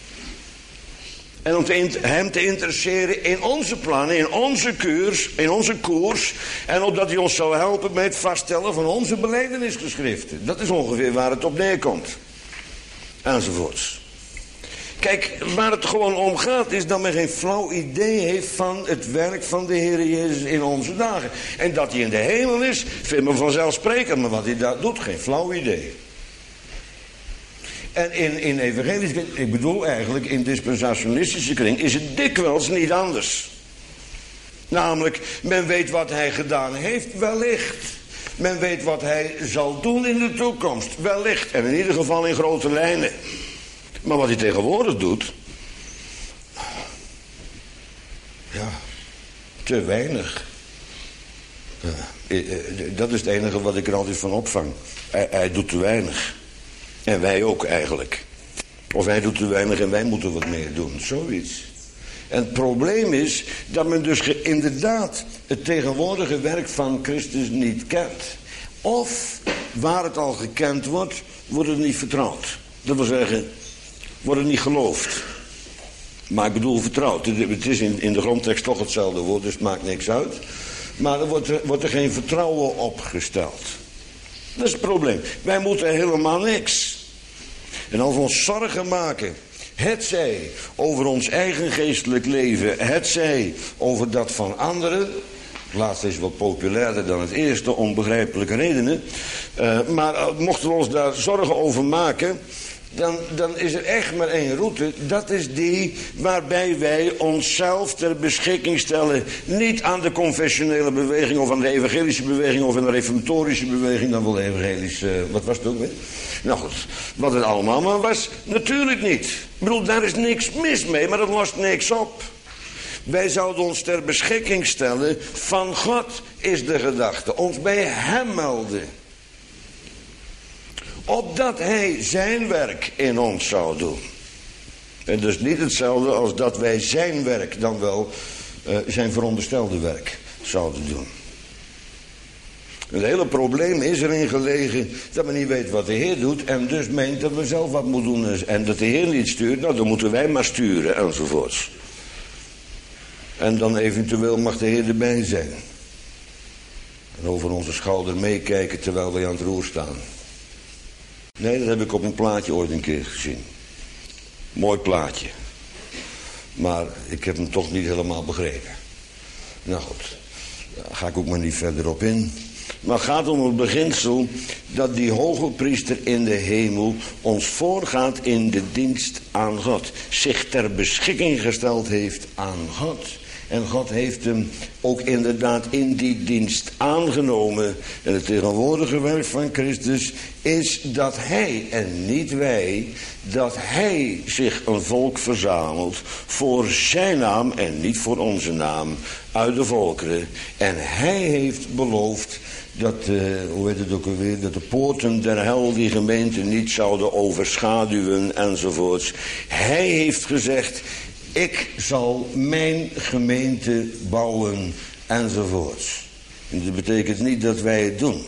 En om te, hem te interesseren in onze plannen, in onze koers, in onze koers. En opdat hij ons zal helpen bij het vaststellen van onze belijdenisgeschriften. Dat is ongeveer waar het op neerkomt. Enzovoorts. Kijk, waar het gewoon om gaat is dat men geen flauw idee heeft van het werk van de Heer Jezus in onze dagen. En dat hij in de hemel is, vindt men vanzelfsprekend. Maar wat hij daar doet, geen flauw idee. En in, in evangelische kring, ik bedoel eigenlijk in dispensationalistische kring, is het dikwijls niet anders. Namelijk, men weet wat hij gedaan heeft, wellicht. Men weet wat hij zal doen in de toekomst, wellicht. En in ieder geval in grote lijnen. Maar wat hij tegenwoordig doet, ja, te weinig. Ja, dat is het enige wat ik er altijd van opvang. Hij, hij doet te weinig. En wij ook eigenlijk. Of hij doet te weinig en wij moeten wat meer doen. Zoiets. En het probleem is dat men dus inderdaad het tegenwoordige werk van Christus niet kent. Of waar het al gekend wordt, wordt het niet vertrouwd. Dat wil zeggen, wordt het niet geloofd. Maar ik bedoel vertrouwd. Het is in, in de grondtekst toch hetzelfde woord, dus het maakt niks uit. Maar er wordt er, wordt er geen vertrouwen op gesteld. Dat is het probleem. Wij moeten helemaal niks. En als we ons zorgen maken, hetzij over ons eigen geestelijk leven, hetzij over dat van anderen. Het laatste is wat populairder dan het eerste, om begrijpelijke redenen. Uh, maar uh, mochten we ons daar zorgen over maken, Dan, dan is er echt maar één route. Dat is die waarbij wij onszelf ter beschikking stellen. Niet aan de confessionele beweging of aan de evangelische beweging of aan de reformatorische beweging. Dan wel evangelische, uh, wat was het ook weer? Nou goed, wat het allemaal maar was, natuurlijk niet. Ik bedoel, daar is niks mis mee, maar dat lost niks op. Wij zouden ons ter beschikking stellen, van God is de gedachte. Ons bij hem melden. Opdat hij zijn werk in ons zou doen. En dus niet hetzelfde als dat wij zijn werk dan wel uh, zijn veronderstelde werk zouden doen. Het hele probleem is erin gelegen dat men niet weet wat de Heer doet en dus meent dat we zelf wat moeten doen. En dat de Heer niet stuurt, nou dan moeten wij maar sturen enzovoorts. En dan eventueel mag de Heer erbij zijn. En over onze schouder meekijken terwijl wij aan het roer staan. Nee, dat heb ik op een plaatje ooit een keer gezien. Mooi plaatje. Maar ik heb hem toch niet helemaal begrepen. Nou goed, daar ga ik ook maar niet verder op in. Maar het gaat om het beginsel dat die hoge priester in de hemel ons voorgaat in de dienst aan God. Zich ter beschikking gesteld heeft aan God. En God heeft hem ook inderdaad in die dienst aangenomen. En het tegenwoordige werk van Christus is dat hij en niet wij, dat hij zich een volk verzamelt voor zijn naam en niet voor onze naam uit de volkeren. En hij heeft beloofd dat, uh, hoe heet het ook alweer, dat de poorten der hel die gemeente niet zouden overschaduwen enzovoorts. Hij heeft gezegd, ik zal mijn gemeente bouwen enzovoorts. En dat betekent niet dat wij het doen.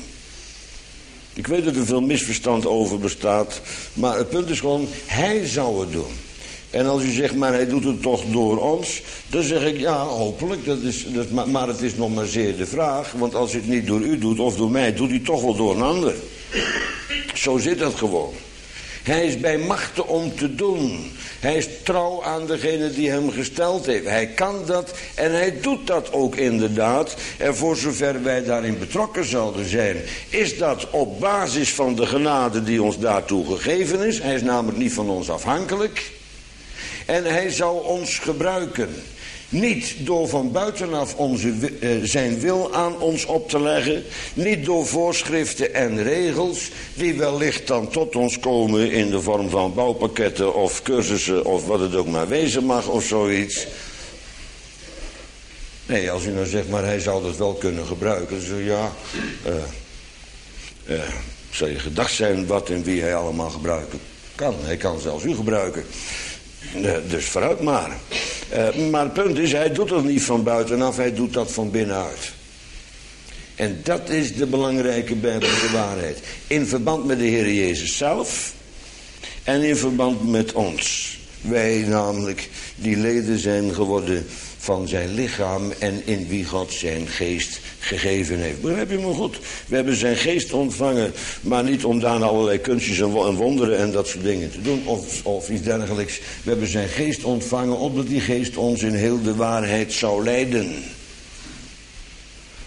Ik weet dat er veel misverstand over bestaat, maar het punt is gewoon, hij zou het doen. En als u zegt, maar hij doet het toch door ons, dan zeg ik, ja, hopelijk, dat is, dat, maar, maar het is nog maar zeer de vraag, want als hij het niet door u doet of door mij, doet hij toch wel door een ander. Zo zit dat gewoon. Hij is bij machte om te doen. Hij is trouw aan degene die hem gesteld heeft. Hij kan dat en hij doet dat ook inderdaad. En voor zover wij daarin betrokken zouden zijn, is dat op basis van de genade die ons daartoe gegeven is. Hij is namelijk niet van ons afhankelijk. En hij zou ons gebruiken. Niet door van buitenaf onze, uh, zijn wil aan ons op te leggen. Niet door voorschriften en regels die wellicht dan tot ons komen in de vorm van bouwpakketten of cursussen of wat het ook maar wezen mag of zoiets. Nee, als u nou zegt, maar hij zou dat wel kunnen gebruiken. Dan zeg je, ja, uh, uh, zou je gedacht zijn wat en wie hij allemaal gebruiken kan. Hij kan zelfs u gebruiken. Uh, dus vooruit maar. Uh, maar het punt is, hij doet het niet van buitenaf, hij doet dat van binnenuit. En dat is de belangrijke Bijbelse waarheid. In verband met de Heer Jezus zelf en in verband met ons. Wij namelijk die leden zijn geworden van zijn lichaam en in wie God zijn geest gegeven heeft. Begrijp je me goed? We hebben zijn geest ontvangen, maar niet om daar allerlei kunstjes en wonderen en dat soort dingen te doen of, of iets dergelijks. We hebben zijn geest ontvangen opdat die geest ons in heel de waarheid zou leiden.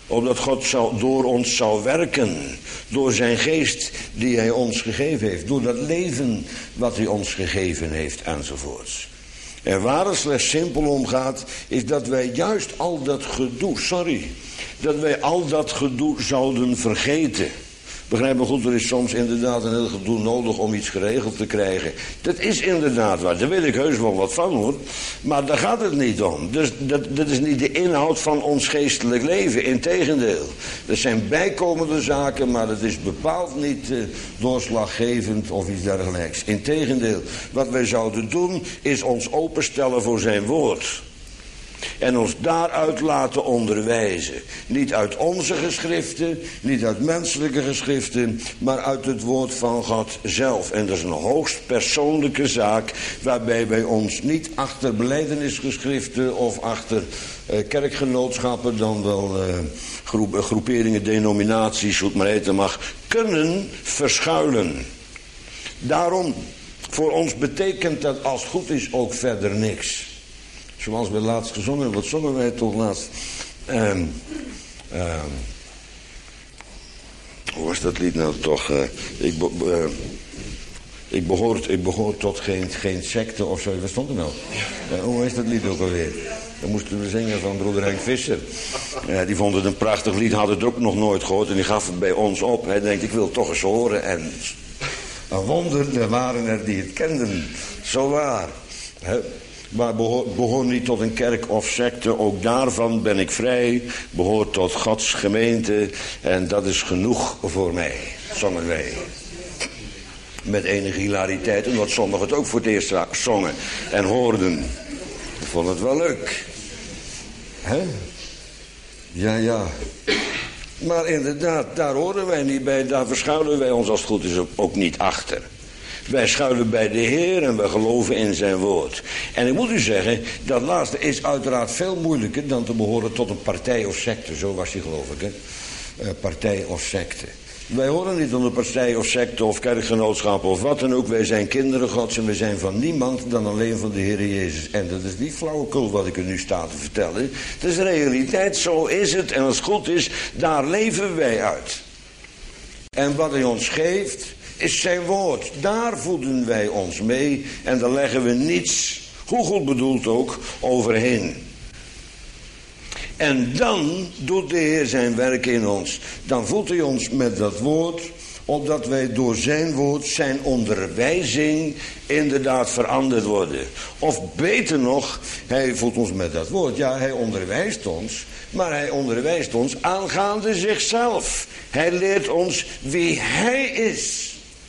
Opdat God zou, door ons zou werken. Door zijn geest die hij ons gegeven heeft. Door dat leven wat hij ons gegeven heeft enzovoorts. En waar het slechts simpel om gaat, is dat wij juist al dat gedoe, sorry, dat wij al dat gedoe zouden vergeten. Begrijp me goed, er is soms inderdaad een heel gedoe nodig om iets geregeld te krijgen. Dat is inderdaad waar, daar weet ik heus wel wat van hoor. Maar daar gaat het niet om. Dus dat, dat is niet de inhoud van ons geestelijk leven, integendeel. Dat zijn bijkomende zaken, maar dat is bepaald niet uh, doorslaggevend of iets dergelijks. Integendeel, wat wij zouden doen is ons openstellen voor zijn woord. En ons daaruit laten onderwijzen. Niet uit onze geschriften, niet uit menselijke geschriften, maar uit het woord van God zelf. En dat is een hoogst persoonlijke zaak, waarbij wij ons niet achter belijdenisgeschriften of achter uh, kerkgenootschappen, dan wel uh, groep, uh, groeperingen, denominaties, hoe het maar heten mag, kunnen verschuilen. Daarom, voor ons betekent dat als het goed is ook verder niks. Zoals we laatst gezongen hebben, wat zongen wij toch laatst? Um, um, hoe was dat lied nou toch? Uh, ik, be, uh, ik, behoor, ik behoor tot geen, geen secte of zo. Wat stond er nou? Uh, hoe is dat lied ook alweer? Dat moesten we zingen van broeder Henk Visser. Uh, die vond het een prachtig lied, had het ook nog nooit gehoord. En die gaf het bij ons op. Hij denkt, ik wil het toch eens horen. En een wonder, er waren er die het kenden. Zo waar. He? Maar behoor, behoor niet tot een kerk of secte, ook daarvan ben ik vrij. Behoor tot Gods gemeente en dat is genoeg voor mij, zongen wij. Met enige hilariteit, omdat sommigen het ook voor het eerst zongen en hoorden. Ik vond het wel leuk. Hè? Ja, ja. Maar inderdaad, daar horen wij niet bij, daar verschuilen wij ons als het goed is ook niet achter. Wij schuilen bij de Heer en we geloven in zijn woord. En ik moet u zeggen, dat laatste is uiteraard veel moeilijker dan te behoren tot een partij of secte. Zo was die geloof ik, hè. Uh, partij of secte. Wij horen niet tot een partij of secte of kerkgenootschap of wat dan ook. Wij zijn kinderen Gods en we zijn van niemand dan alleen van de Heer Jezus. En dat is niet flauwekul wat ik u nu sta te vertellen. Het is realiteit, zo is het. En als het goed is, daar leven wij uit. En wat hij ons geeft is zijn woord. Daar voeden wij ons mee en daar leggen we niets, hoe goed bedoeld ook, overheen. En dan doet de Heer zijn werk in ons. Dan voedt hij ons met dat woord, opdat wij door zijn woord, zijn onderwijzing, inderdaad veranderd worden. Of beter nog, hij voedt ons met dat woord. Ja, hij onderwijst ons, maar hij onderwijst ons aangaande zichzelf. Hij leert ons wie hij is.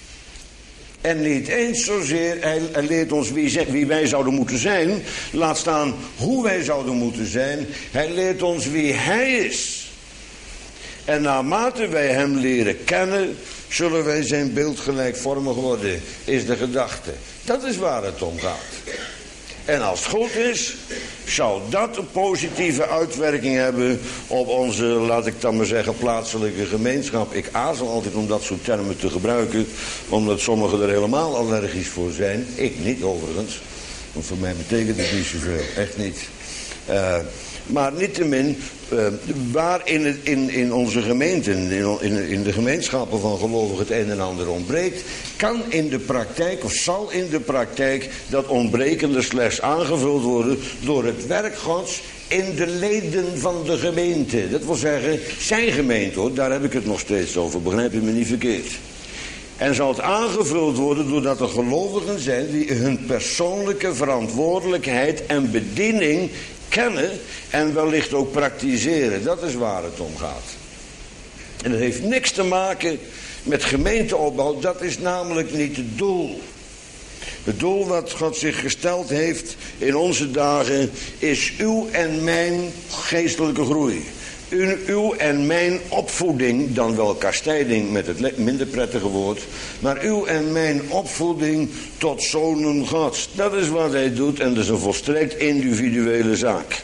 En niet eens zozeer, hij, hij leert ons wie, wie wij zouden moeten zijn. Laat staan hoe wij zouden moeten zijn. Hij leert ons wie hij is. En naarmate wij hem leren kennen, zullen wij zijn beeld gelijkvormig worden, is de gedachte. Dat is waar het om gaat. En als het goed is, zou dat een positieve uitwerking hebben op onze, laat ik dan maar zeggen, plaatselijke gemeenschap. Ik aarzel altijd om dat soort termen te gebruiken, omdat sommigen er helemaal allergisch voor zijn. Ik niet overigens, want voor mij betekent het niet zoveel, echt niet. Uh, maar niettemin, uh, waar in, het, in, in onze gemeenten, in, in, in de gemeenschappen van gelovigen het een en ander ontbreekt, kan in de praktijk, of zal in de praktijk, dat ontbrekende slechts aangevuld worden door het werk Gods in de leden van de gemeente. Dat wil zeggen, zijn gemeente hoor, daar heb ik het nog steeds over, begrijp je me niet verkeerd. En zal het aangevuld worden doordat er gelovigen zijn die hun persoonlijke verantwoordelijkheid en bediening kennen en wellicht ook praktiseren. Dat is waar het om gaat. En dat heeft niks te maken met gemeenteopbouw. Dat is namelijk niet het doel. Het doel wat God zich gesteld heeft in onze dagen is uw en mijn geestelijke groei. Uw, uw en mijn opvoeding, dan wel kastijding met het minder prettige woord, maar uw en mijn opvoeding tot zonen Gods. Dat is wat hij doet en dat is een volstrekt individuele zaak.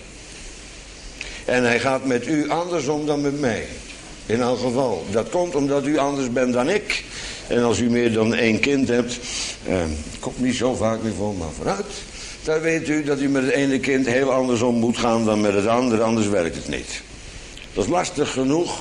En hij gaat met u andersom dan met mij. In elk geval. Dat komt omdat u anders bent dan ik. En als u meer dan één kind hebt, eh, komt niet zo vaak meer voor, maar vooruit. Dan weet u dat u met het ene kind heel anders om moet gaan dan met het andere, anders werkt het niet. Dat is lastig genoeg.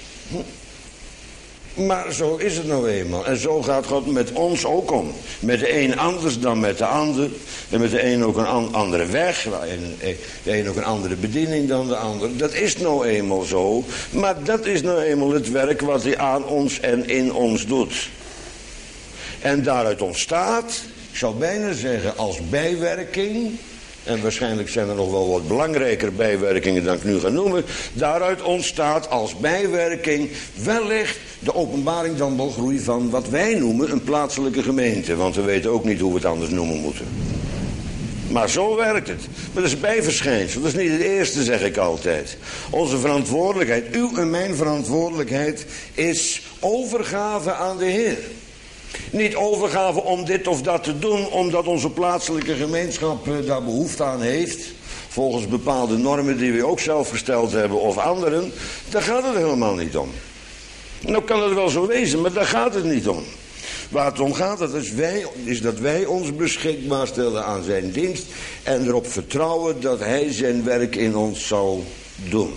Maar zo is het nou eenmaal. En zo gaat God met ons ook om. Met de een anders dan met de ander. En met de een ook een andere weg. De een ook een andere bediening dan de ander. Dat is nou eenmaal zo. Maar dat is nou eenmaal het werk wat hij aan ons en in ons doet. En daaruit ontstaat, ik zou bijna zeggen als bijwerking... en waarschijnlijk zijn er nog wel wat belangrijker bijwerkingen dan ik nu ga noemen... daaruit ontstaat als bijwerking wellicht de openbaring dan wel groei van wat wij noemen een plaatselijke gemeente. Want we weten ook niet hoe we het anders noemen moeten. Maar zo werkt het. Maar dat is bijverschijnsel. Dat is niet het eerste, zeg ik altijd. Onze verantwoordelijkheid, uw en mijn verantwoordelijkheid... is overgave aan de Heer. Niet overgave om dit of dat te doen, omdat onze plaatselijke gemeenschap daar behoefte aan heeft. Volgens bepaalde normen die we ook zelf gesteld hebben of anderen. Daar gaat het helemaal niet om. Nou kan het wel zo wezen, maar daar gaat het niet om. Waar het om gaat, dat is, wij, is dat wij ons beschikbaar stellen aan zijn dienst. En erop vertrouwen dat hij zijn werk in ons zal doen.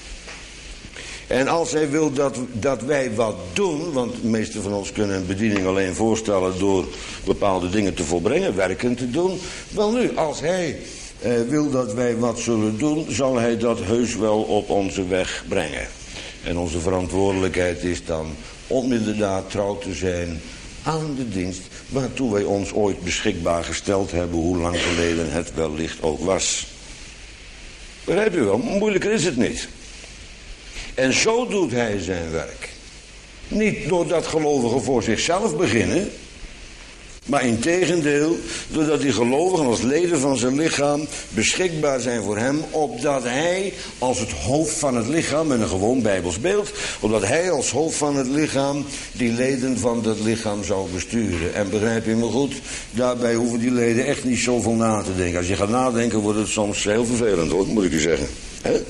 En als hij wil dat, dat wij wat doen, want de meesten van ons kunnen een bediening alleen voorstellen door bepaalde dingen te volbrengen, werken te doen. Wel nu, als hij eh, wil dat wij wat zullen doen, zal hij dat heus wel op onze weg brengen. En onze verantwoordelijkheid is dan om inderdaad trouw te zijn aan de dienst waartoe wij ons ooit beschikbaar gesteld hebben, hoe lang geleden het wellicht ook was. Begrijpt u wel? Moeilijker is het niet. En zo doet hij zijn werk. Niet doordat gelovigen voor zichzelf beginnen, maar integendeel, doordat die gelovigen als leden van zijn lichaam beschikbaar zijn voor hem, opdat hij als het hoofd van het lichaam, met een gewoon Bijbels beeld, opdat hij als hoofd van het lichaam die leden van dat lichaam zou besturen. En begrijp je me goed, daarbij hoeven die leden echt niet zoveel na te denken. Als je gaat nadenken wordt het soms heel vervelend, hoor, moet ik u zeggen. He?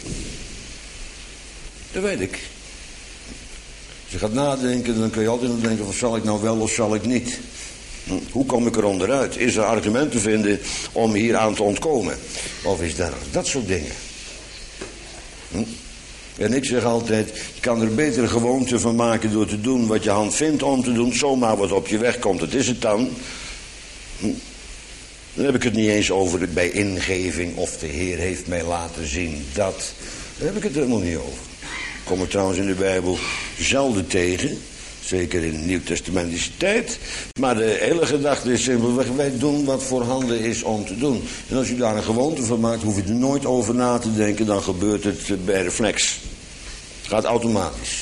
Dat weet ik. Als je gaat nadenken, dan kun je altijd nog denken van zal ik nou wel of zal ik niet. Hm? Hoe kom ik er onderuit? Is er argument te vinden om hier aan te ontkomen? Of is dat dat soort dingen? Hm? En ik zeg altijd, je kan er een betere gewoonte van maken door te doen wat je hand vindt om te doen. Zomaar wat op je weg komt, dat is het dan. Hm? Dan heb ik het niet eens over bij ingeving of de Heer heeft mij laten zien dat. Daar heb ik het helemaal niet over. Ik kom er trouwens in de Bijbel zelden tegen. Zeker in de Nieuwtestamentische tijd. Maar de hele gedachte is simpelweg, wij doen wat voorhanden is om te doen. En als u daar een gewoonte van maakt, hoef je er nooit over na te denken. Dan gebeurt het bij reflex. Het gaat automatisch.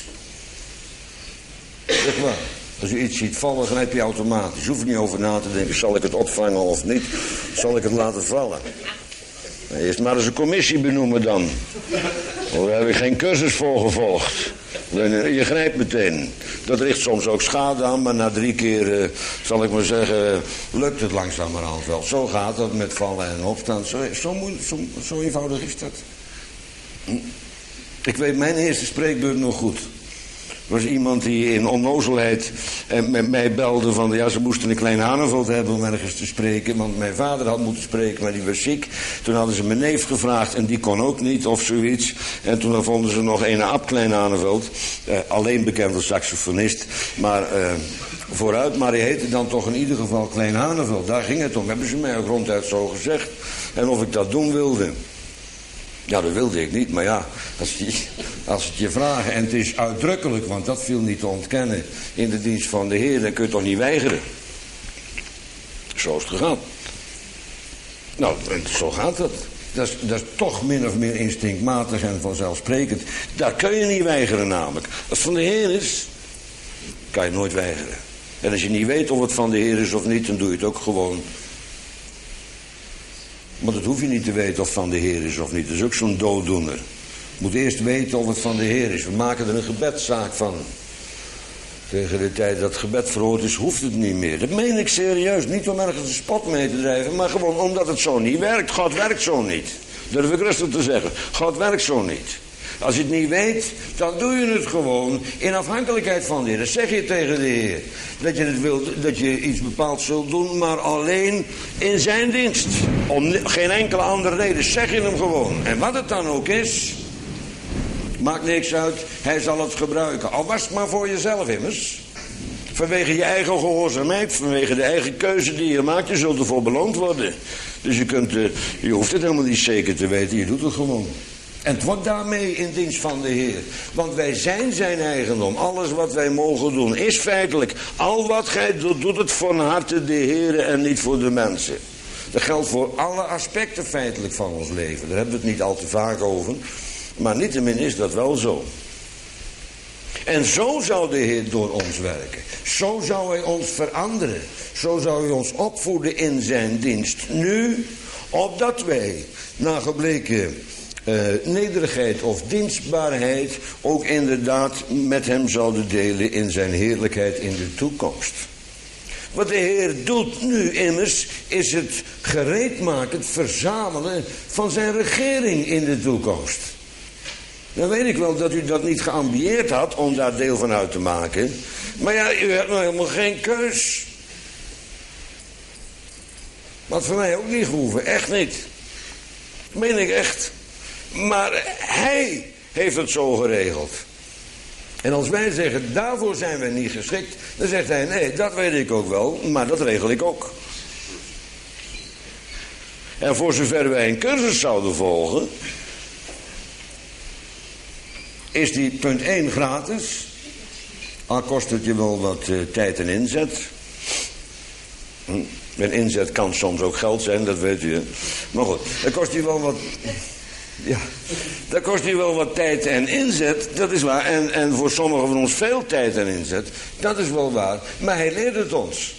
Zeg maar. Als u iets ziet vallen, grijp je automatisch. Je hoeft er niet over na te denken, zal ik het opvangen of niet? Zal ik het laten vallen? Eerst maar eens een commissie benoemen dan. Daar heb ik geen cursus voor gevolgd. Je grijpt meteen. Dat richt soms ook schade aan, maar na drie keer, uh, zal ik maar zeggen, lukt het langzamerhand wel. Zo gaat dat met vallen en opstaan. Zo, zo, moeilijk, zo, zo eenvoudig is dat. Hm. Ik weet mijn eerste spreekbeurt nog goed. Er was iemand die in onnozelheid met mij belde van, ja, ze moesten een klein Haneveld hebben om ergens te spreken, want mijn vader had moeten spreken, maar die was ziek. Toen hadden ze mijn neef gevraagd en die kon ook niet of zoiets. En toen vonden ze nog een Ab Klein Haneveld, eh, alleen bekend als saxofonist, maar eh, vooruit, maar hij heette dan toch in ieder geval Klein Haneveld. Daar ging het om, hebben ze mij ook ronduit zo gezegd. En of ik dat doen wilde. Ja, dat wilde ik niet, maar ja, als, die, als het je vragen, en het is uitdrukkelijk, want dat viel niet te ontkennen in de dienst van de Heer, dan kun je toch niet weigeren. Zo is het gegaan. Nou, zo gaat het. Dat is, dat is toch min of meer instinctmatig en vanzelfsprekend. Daar kun je niet weigeren namelijk. Als het van de Heer is, kan je nooit weigeren. En als je niet weet of het van de Heer is of niet, dan doe je het ook gewoon. Maar dat hoef je niet te weten of het van de Heer is of niet. Dat is ook zo'n dooddoener. Je moet eerst weten of het van de Heer is. We maken er een gebedszaak van. Tegen de tijd dat het gebed verhoord is, hoeft het niet meer. Dat meen ik serieus. Niet om ergens een spot mee te drijven, maar gewoon omdat het zo niet werkt. God werkt zo niet. Dat durf ik rustig te zeggen. God werkt zo niet. Als je het niet weet, dan doe je het gewoon in afhankelijkheid van de Heer. Dan zeg je tegen de Heer dat je, het wilt, dat je iets bepaald zult doen, maar alleen in zijn dienst. Om geen enkele andere reden. Zeg je hem gewoon. En wat het dan ook is, Maakt niks uit, hij zal het gebruiken. Al was het maar voor jezelf immers. Vanwege je eigen gehoorzaamheid, vanwege de eigen keuze die je maakt, je zult ervoor beloond worden. Dus je, kunt, uh, je hoeft het helemaal niet zeker te weten, je doet het gewoon. En het wordt daarmee in dienst van de Heer. Want wij zijn zijn eigendom. Alles wat wij mogen doen is feitelijk. Al wat gij doet, doet het van harte de Heer en niet voor de mensen. Dat geldt voor alle aspecten feitelijk van ons leven. Daar hebben we het niet al te vaak over. Maar niettemin is dat wel zo. En zo zou de Heer door ons werken. Zo zou hij ons veranderen. Zo zou hij ons opvoeden in zijn dienst. Nu, opdat wij, na gebleken uh, nederigheid of dienstbaarheid, ook inderdaad met hem zouden delen in zijn heerlijkheid in de toekomst. Wat de Heer doet nu immers, is het gereedmaken, het verzamelen van zijn regering in de toekomst. Dan weet ik wel dat u dat niet geambieerd had om daar deel van uit te maken. Maar ja, u hebt nog helemaal geen keus. Wat voor mij ook niet gehoeven, echt niet. Dat meen ik echt. Maar hij heeft het zo geregeld. En als wij zeggen, daarvoor zijn wij niet geschikt, dan zegt hij, nee, dat weet ik ook wel, maar dat regel ik ook. En voor zover wij een cursus zouden volgen, is die punt één gratis. Al kost het je wel wat uh, tijd en inzet. Hm. En inzet kan soms ook geld zijn, dat weet u. Hè? Maar goed, dat kost je wel wat... Ja, dat kost je wel wat tijd en inzet, dat is waar. En, en voor sommigen van ons veel tijd en inzet, dat is wel waar. Maar hij leert het ons.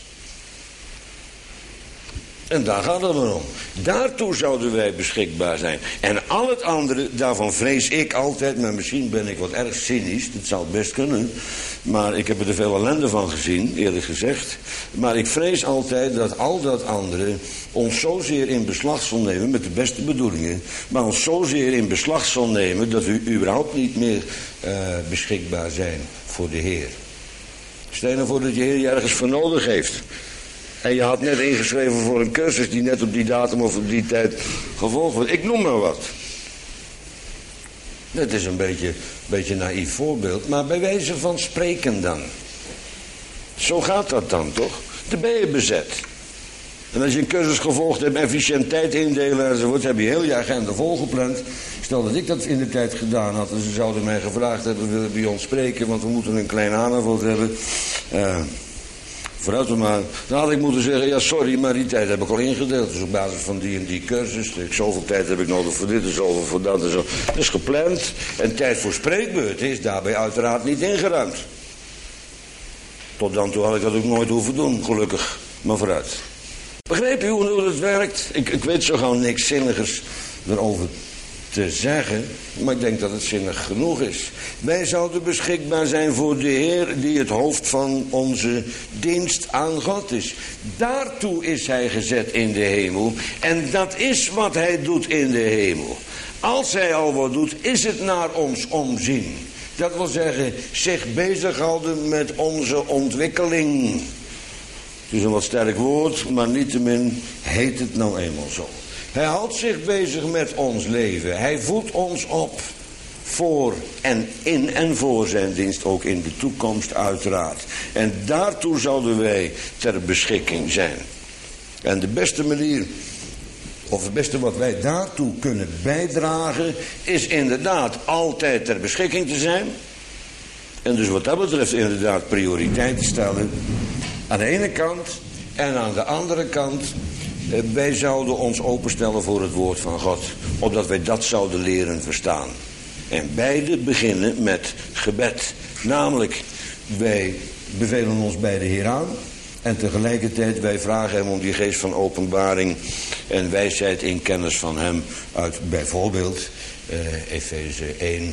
En daar gaat het om. Daartoe zouden wij beschikbaar zijn. En al het andere, daarvan vrees ik altijd, maar misschien ben ik wat erg cynisch, dat zou best kunnen. Maar ik heb er veel ellende van gezien, eerlijk gezegd. Maar ik vrees altijd dat al dat andere ons zozeer in beslag zal nemen, met de beste bedoelingen, maar ons zozeer in beslag zal nemen dat we überhaupt niet meer uh, beschikbaar zijn voor de Heer. Stel je nou voor dat je Heer je ergens voor nodig heeft. En je had net ingeschreven voor een cursus die net op die datum of op die tijd gevolgd wordt. Ik noem maar wat. Dat is een beetje, beetje een naïef voorbeeld, maar bij wijze van spreken dan. Zo gaat dat dan toch? Dan ben je bezet. En als je een cursus gevolgd hebt, efficiënt tijd indelen enzovoort, heb je heel je agenda volgepland. Stel dat ik dat in de tijd gedaan had en ze zouden mij gevraagd hebben, willen bij ons spreken, want we moeten een klein aanbod hebben. Uh, Vooruit maar, dan had ik moeten zeggen, ja sorry, maar die tijd heb ik al ingedeeld. Dus op basis van die en die cursus, ik, zoveel tijd heb ik nodig voor dit en zoveel voor dat en zo. Dat is gepland. En tijd voor spreekbeurt is daarbij uiteraard niet ingeruimd. Tot dan toe had ik dat ook nooit hoeven doen, gelukkig. Maar vooruit. Begreep u hoe het werkt? Ik, ik weet zo gauw niks zinnigers erover te zeggen, maar ik denk dat het zinnig genoeg is. Wij zouden beschikbaar zijn voor de Heer die het hoofd van onze dienst aan God is. Daartoe is hij gezet in de hemel en dat is wat hij doet in de hemel. Als hij al wat doet, is het naar ons omzien. Dat wil zeggen, zich bezighouden met onze ontwikkeling. Het is een wat sterk woord, maar niettemin heet het nou eenmaal zo. Hij houdt zich bezig met ons leven. Hij voedt ons op voor en in en voor zijn dienst, ook in de toekomst uiteraard. En daartoe zouden wij ter beschikking zijn. En de beste manier, of het beste wat wij daartoe kunnen bijdragen, is inderdaad altijd ter beschikking te zijn. En dus wat dat betreft inderdaad prioriteit te stellen. Aan de ene kant en aan de andere kant, wij zouden ons openstellen voor het woord van God, opdat wij dat zouden leren verstaan. En beide beginnen met gebed. Namelijk, wij bevelen ons bij de Heer aan. En tegelijkertijd, wij vragen hem om die geest van openbaring en wijsheid in kennis van hem. Uit bijvoorbeeld uh, Efeze één.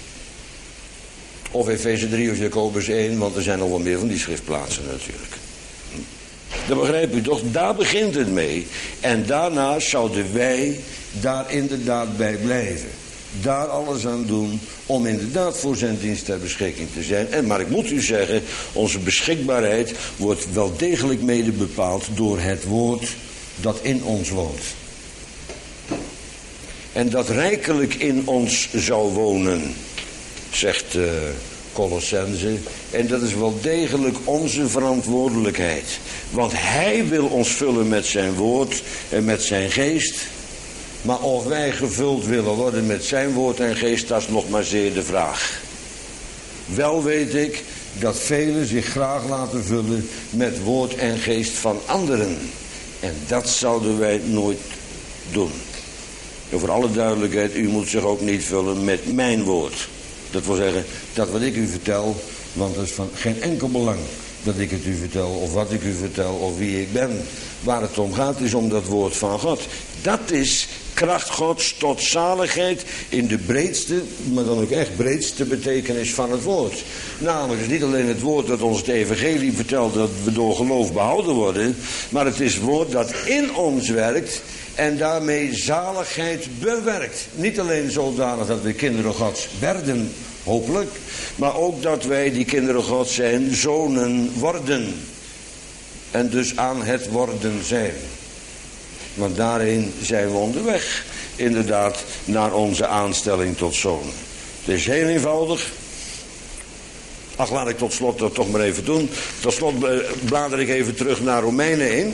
Of Efeze drie of Jacobus één, want er zijn nog wel meer van die schriftplaatsen natuurlijk. Dat begrijp u toch? Daar begint het mee. En daarna zouden wij daar inderdaad bij blijven. Daar alles aan doen om inderdaad voor zijn dienst ter beschikking te zijn. En, maar ik moet u zeggen, onze beschikbaarheid wordt wel degelijk mede bepaald door het woord dat in ons woont. En dat rijkelijk in ons zou wonen. zegt uh, Colossense. En dat is wel degelijk onze verantwoordelijkheid. Want hij wil ons vullen met zijn woord en met zijn geest. Maar of wij gevuld willen worden met zijn woord en geest, dat is nog maar zeer de vraag. Wel weet ik dat velen zich graag laten vullen met woord en geest van anderen. En dat zouden wij nooit doen. En voor alle duidelijkheid, u moet zich ook niet vullen met mijn woord. Dat wil zeggen, dat wat ik u vertel, want dat is van geen enkel belang dat ik het u vertel, of wat ik u vertel, of wie ik ben. Waar het om gaat is om dat woord van God. Dat is kracht Gods tot zaligheid in de breedste, maar dan ook echt breedste betekenis van het woord. Namelijk, het is niet alleen het woord dat ons het evangelie vertelt dat we door geloof behouden worden, maar het is het woord dat in ons werkt en daarmee zaligheid bewerkt. Niet alleen zodanig dat we kinderen Gods werden, hopelijk, maar ook dat wij die kinderen Gods zijn, zonen worden. En dus aan het worden zijn. Want daarin zijn we onderweg, inderdaad, naar onze aanstelling tot zonen. Het is heel eenvoudig. Ach, laat ik tot slot dat toch maar even doen. Tot slot blader ik even terug naar Romeinen één.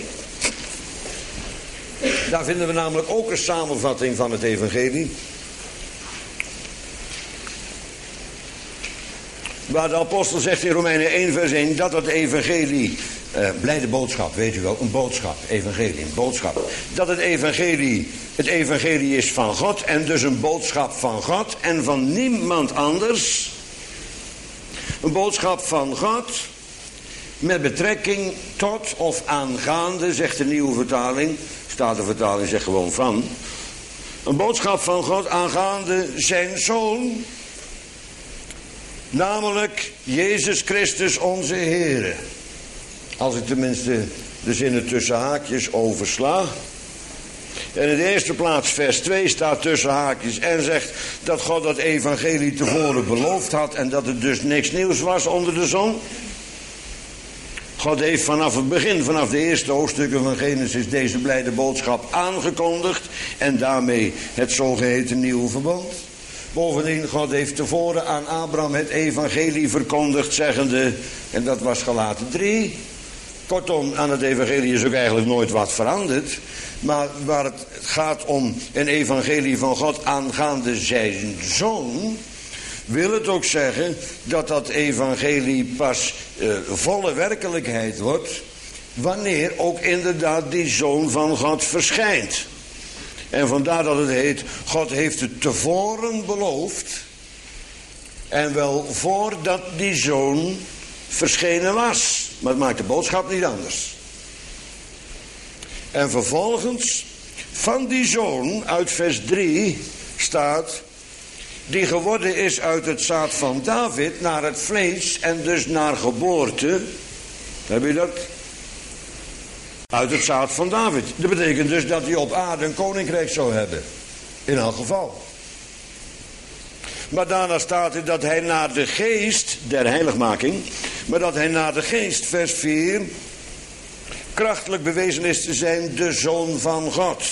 Daar vinden we namelijk ook een samenvatting van het evangelie. Waar de apostel zegt in Romeinen één vers één dat het evangelie, uh, blijde boodschap, weet u wel, een boodschap, evangelie, een boodschap. Dat het evangelie, het evangelie is van God en dus een boodschap van God en van niemand anders. Een boodschap van God met betrekking tot of aangaande, zegt de nieuwe vertaling, Statenvertaling zegt gewoon van. Een boodschap van God aangaande zijn zoon, namelijk Jezus Christus onze Heere. Als ik tenminste de zinnen tussen haakjes oversla. En in de eerste plaats vers twee staat tussen haakjes en zegt dat God dat evangelie tevoren beloofd had en dat het dus niks nieuws was onder de zon. God heeft vanaf het begin, vanaf de eerste hoofdstukken van Genesis, deze blijde boodschap aangekondigd en daarmee het zogeheten nieuwe verbond. Bovendien, God heeft tevoren aan Abraham het evangelie verkondigd, zeggende, en dat was Galaten drie. Kortom, aan het evangelie is ook eigenlijk nooit wat veranderd. Maar waar het gaat om een evangelie van God aangaande zijn zoon, wil het ook zeggen dat dat evangelie pas uh, volle werkelijkheid wordt, wanneer ook inderdaad die zoon van God verschijnt. En vandaar dat het heet, God heeft het tevoren beloofd. En wel voordat die zoon verschenen was. Maar het maakt de boodschap niet anders. En vervolgens, van die zoon, uit vers drie, staat, die geworden is uit het zaad van David naar het vlees en dus naar geboorte. Heb je dat? Uit het zaad van David. Dat betekent dus dat hij op aarde een koninkrijk zou hebben. In elk geval. Maar daarna staat er dat hij naar de geest der heiligmaking, maar dat hij naar de geest, vers vier, krachtelijk bewezen is te zijn de zoon van God.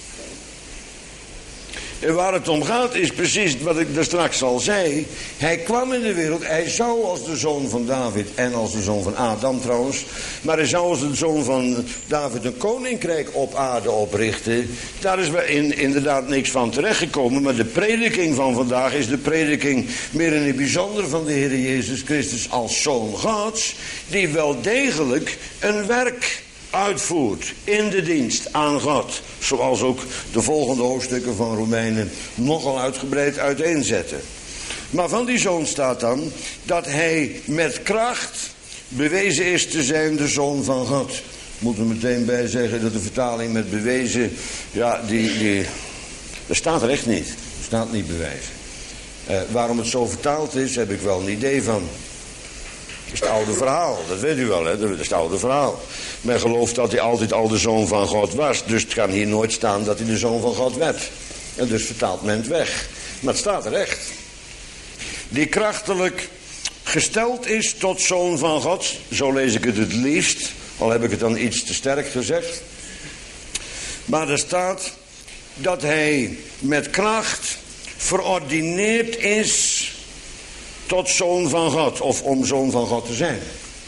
En waar het om gaat is precies wat ik daar straks al zei. Hij kwam in de wereld, hij zou als de zoon van David en als de zoon van Adam trouwens, maar hij zou als de zoon van David een koninkrijk op aarde oprichten. Daar is in, inderdaad niks van terechtgekomen, maar de prediking van vandaag is de prediking meer in het bijzonder van de Heer Jezus Christus als Zoon Gods, die wel degelijk een werk uitvoert in de dienst aan God. Zoals ook de volgende hoofdstukken van Romeinen nogal uitgebreid uiteenzetten. Maar van die zoon staat dan dat hij met kracht bewezen is te zijn de zoon van God. Ik moet er meteen bij zeggen dat de vertaling met bewezen, ja, die, die, dat staat er echt niet. Er staat niet bewijzen. Uh, waarom het zo vertaald is, heb ik wel een idee van. Dat is het oude verhaal, dat weet u wel, hè? Dat is het oude verhaal. Men gelooft dat hij altijd al de zoon van God was, dus het kan hier nooit staan dat hij de zoon van God werd. En dus vertaalt men het weg. Maar het staat er echt. Die krachtelijk gesteld is tot zoon van God, zo lees ik het het liefst, al heb ik het dan iets te sterk gezegd. Maar er staat dat hij met kracht verordineerd is tot zoon van God, of om zoon van God te zijn.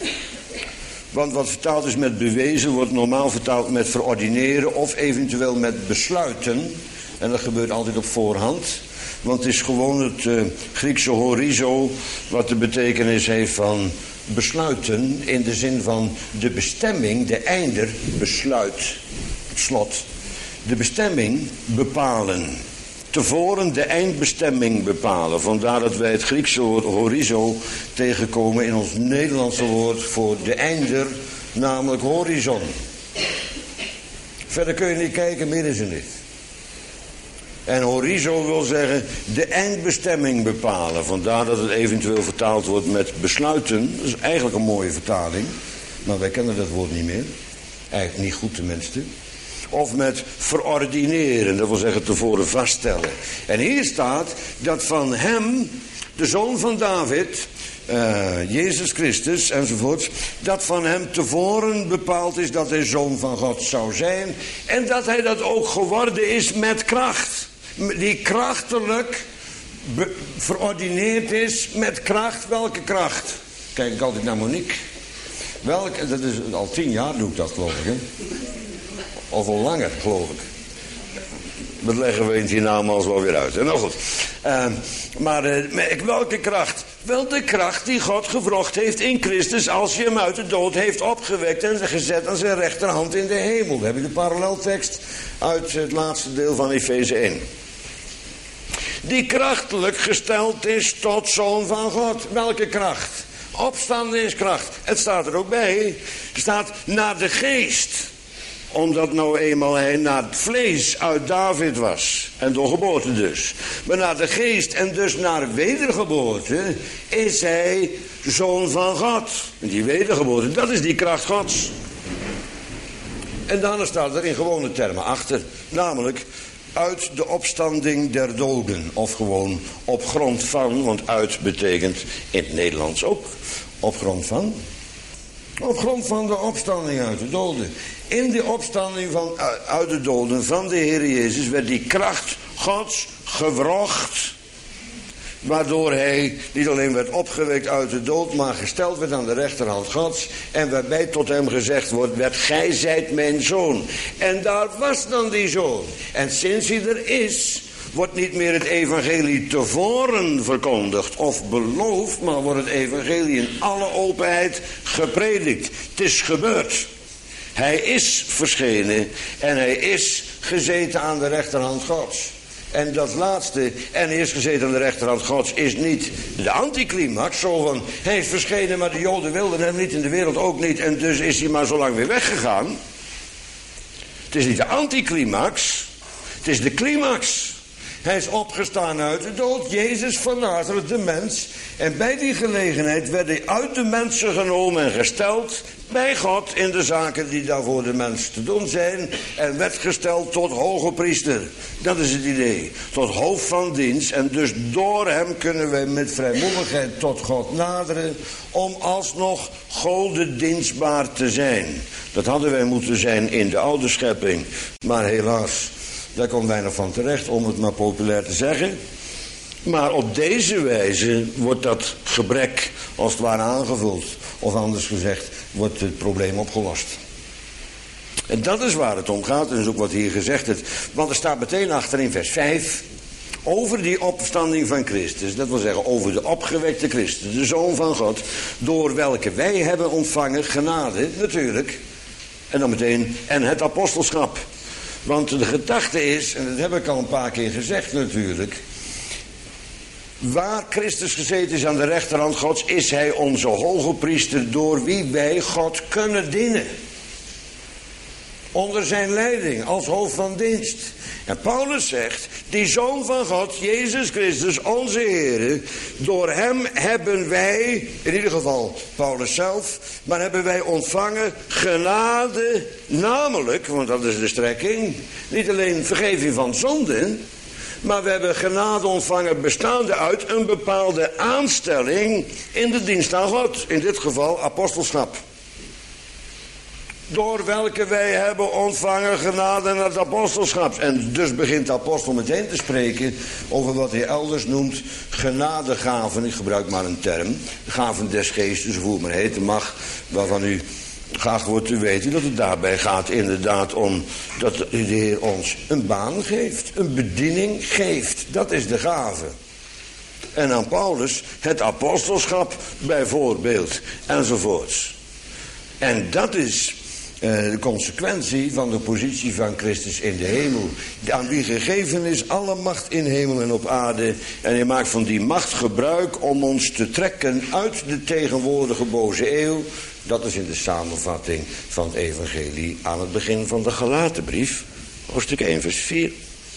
Want wat vertaald is met bewezen, wordt normaal vertaald met verordineren of eventueel met besluiten. En dat gebeurt altijd op voorhand. Want het is gewoon het uh, Griekse horizo, wat de betekenis heeft van besluiten, in de zin van de bestemming, de einder, besluit, het slot. De bestemming bepalen. Tevoren de eindbestemming bepalen. Vandaar dat wij het Griekse woord horizo tegenkomen in ons Nederlandse woord voor de einder, namelijk horizon. Verder kun je niet kijken, midden ze niet. En horizo wil zeggen de eindbestemming bepalen. Vandaar dat het eventueel vertaald wordt met besluiten. Dat is eigenlijk een mooie vertaling. Maar wij kennen dat woord niet meer. Eigenlijk niet goed tenminste. Of met verordineren, dat wil zeggen tevoren vaststellen. En hier staat dat van hem, de zoon van David, uh, Jezus Christus enzovoort, dat van hem tevoren bepaald is dat hij zoon van God zou zijn. En dat hij dat ook geworden is met kracht. Die krachtelijk be- verordineerd is met kracht. Welke kracht? Kijk ik altijd naar Monique. Welke, dat is al tien jaar doe ik dat, geloof ik, hè? Of al langer, geloof ik. Dat leggen we in die naam als wel weer uit. Hè? Nou goed. Uh, maar uh, welke kracht? Wel de kracht die God gewrocht heeft in Christus als hij hem uit de dood heeft opgewekt en gezet aan zijn rechterhand in de hemel. Dan heb je de paralleltekst uit het laatste deel van Efeze één. Die krachtelijk gesteld is tot zoon van God. Welke kracht? Opstandingskracht. Het staat er ook bij. Het staat naar de geest. Omdat nou eenmaal hij naar het vlees uit David was. En door geboorte dus. Maar naar de geest en dus naar wedergeboorte is hij zoon van God. En die wedergeboorte, dat is die kracht Gods. En dan staat er in gewone termen achter. Namelijk uit de opstanding der doden. Of gewoon op grond van, want uit betekent in het Nederlands ook op grond van. Op grond van de opstanding uit de doden. In de opstanding van, uit de doden van de Heer Jezus werd die kracht Gods gewrocht. Waardoor hij niet alleen werd opgewekt uit de dood, maar gesteld werd aan de rechterhand Gods. En waarbij tot hem gezegd wordt, werd gij zijt mijn zoon. En daar was dan die zoon. En sinds hij er is, wordt niet meer het evangelie tevoren verkondigd of beloofd, maar wordt het evangelie in alle openheid gepredikt. Het is gebeurd. Hij is verschenen en hij is gezeten aan de rechterhand Gods. En dat laatste, en hij is gezeten aan de rechterhand Gods, is niet de anticlimax. Zo van, hij is verschenen, maar de Joden wilden hem niet, in de wereld ook niet. En dus is hij maar zo lang weer weggegaan. Het is niet de anticlimax, het is de climax. Hij is opgestaan uit de dood, Jezus van Nazareth, de mens. En bij die gelegenheid werd hij uit de mensen genomen en gesteld bij God in de zaken die daarvoor de mens te doen zijn. En werd gesteld tot hoge priester. Dat is het idee. Tot hoofd van dienst. En dus door hem kunnen wij met vrijmoedigheid tot God naderen. Om alsnog Gode dienstbaar te zijn. Dat hadden wij moeten zijn in de oude schepping. Maar helaas, daar komt weinig van terecht, om het maar populair te zeggen. Maar op deze wijze wordt dat gebrek als het ware aangevuld. Of anders gezegd, wordt het probleem opgelost. En dat is waar het om gaat. En dat is ook wat hier gezegd is. Want er staat meteen achter in vers vijf. Over die opstanding van Christus. Dat wil zeggen over de opgewekte Christus. De Zoon van God. Door welke wij hebben ontvangen genade. Natuurlijk. En dan meteen. En het apostelschap. Want de gedachte is. En dat heb ik al een paar keer gezegd natuurlijk. Waar Christus gezeten is aan de rechterhand Gods, is hij onze hoge priester door wie wij God kunnen dienen. Onder zijn leiding, als hoofd van dienst. En Paulus zegt, die Zoon van God, Jezus Christus, onze Heer, door hem hebben wij, in ieder geval Paulus zelf, maar hebben wij ontvangen genade, namelijk, want dat is de strekking, niet alleen vergeving van zonden, maar we hebben genade ontvangen bestaande uit een bepaalde aanstelling in de dienst aan God. In dit geval apostelschap. door welke wij hebben ontvangen genade en het apostelschap. En dus begint de apostel meteen te spreken over wat hij elders noemt genadegaven. Ik gebruik maar een term. Gaven des geestes, hoe het maar heten mag, waarvan u graag wordt te weten dat het daarbij gaat inderdaad om dat de Heer ons een baan geeft, een bediening geeft. Dat is de gave. En aan Paulus het apostelschap bijvoorbeeld enzovoorts. En dat is uh, de consequentie van de positie van Christus in de hemel. Aan wie gegeven is alle macht in hemel en op aarde. En hij maakt van die macht gebruik om ons te trekken uit de tegenwoordige boze eeuw. Dat is in de samenvatting van het evangelie aan het begin van de Galatenbrief, hoofdstuk één vers vier.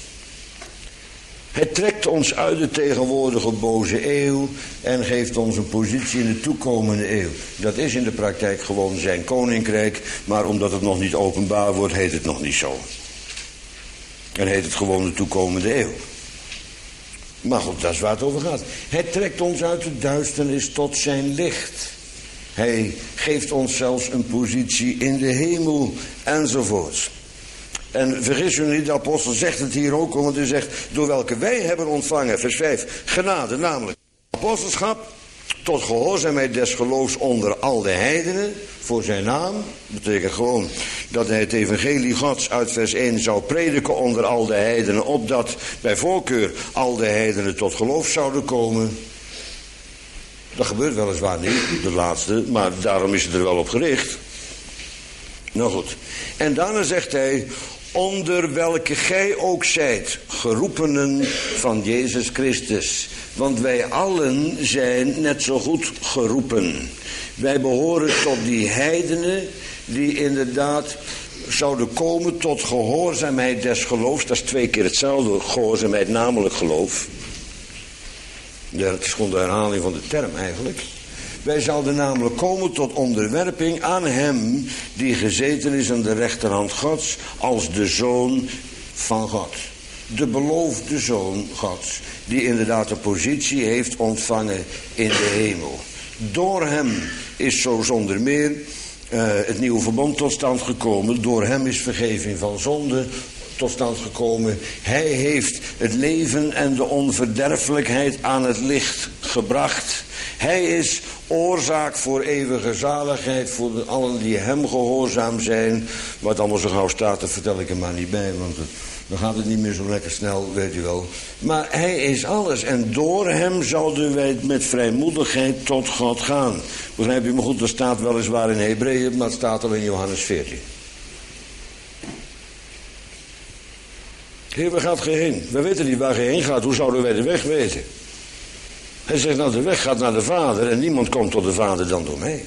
Hij trekt ons uit de tegenwoordige boze eeuw en geeft ons een positie in de toekomende eeuw. Dat is in de praktijk gewoon zijn koninkrijk, maar omdat het nog niet openbaar wordt, heet het nog niet zo. En heet het gewoon de toekomende eeuw. Maar goed, dat is waar het over gaat. Hij trekt ons uit de duisternis tot zijn licht. Hij geeft ons zelfs een positie in de hemel enzovoorts. En vergis u niet, de apostel zegt het hier ook, want hij zegt, door welke wij hebben ontvangen, vers vijf, genade, namelijk apostelschap, tot gehoorzaamheid des geloofs onder al de heidenen, voor zijn naam. Dat betekent gewoon dat hij het evangelie Gods uit vers één zou prediken onder al de heidenen, opdat bij voorkeur al de heidenen tot geloof zouden komen. Dat gebeurt weliswaar niet, de laatste, maar daarom is het er wel op gericht. Nou goed. En daarna zegt hij, onder welke gij ook zijt, geroepenen van Jezus Christus. Want wij allen zijn net zo goed geroepen. Wij behoren tot die heidenen die inderdaad zouden komen tot gehoorzaamheid des geloofs. Dat is twee keer hetzelfde, gehoorzaamheid namelijk geloof. Ja, het is gewoon de herhaling van de term eigenlijk. Wij zouden namelijk komen tot onderwerping aan hem die gezeten is aan de rechterhand Gods als de Zoon van God. De beloofde Zoon Gods, die inderdaad een positie heeft ontvangen in de hemel. Door hem is zo zonder meer uh, het nieuwe verbond tot stand gekomen. Door hem is vergeving van zonde tot stand gekomen. Hij heeft het leven en de onverderfelijkheid aan het licht gebracht. Hij is oorzaak voor eeuwige zaligheid voor de, allen die hem gehoorzaam zijn. Wat allemaal zo gauw staat, dat vertel ik er maar niet bij, want dan gaat het niet meer zo lekker snel, weet u wel. Maar hij is alles en door hem zouden wij met vrijmoedigheid tot God gaan. Begrijp je me goed, dat staat weliswaar in Hebreeën, maar het staat al in Johannes veertien. Heer, waar gaat gij heen? We weten niet waar gij heen gaat, hoe zouden wij de weg weten? Hij zegt, nou, de weg gaat naar de Vader en niemand komt tot de Vader dan door mij.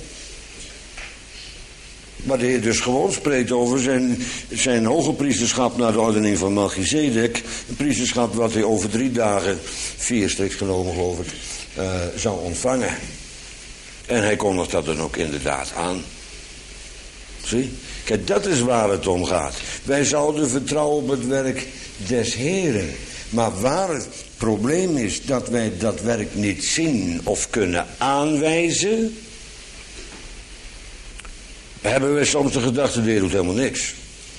Maar de Heer dus gewoon spreekt over zijn, zijn hoge priesterschap naar de ordening van Melchizedek. Een priesterschap wat hij over drie dagen, vier strikt genomen geloof ik, uh, zou ontvangen. En hij kondigt dat dan ook inderdaad aan. Zie? Kijk, dat is waar het om gaat. Wij zouden vertrouwen op het werk des Heeren. Maar waar het probleem is dat wij dat werk niet zien of kunnen aanwijzen, hebben wij soms de gedachte, de Heer doet helemaal niks.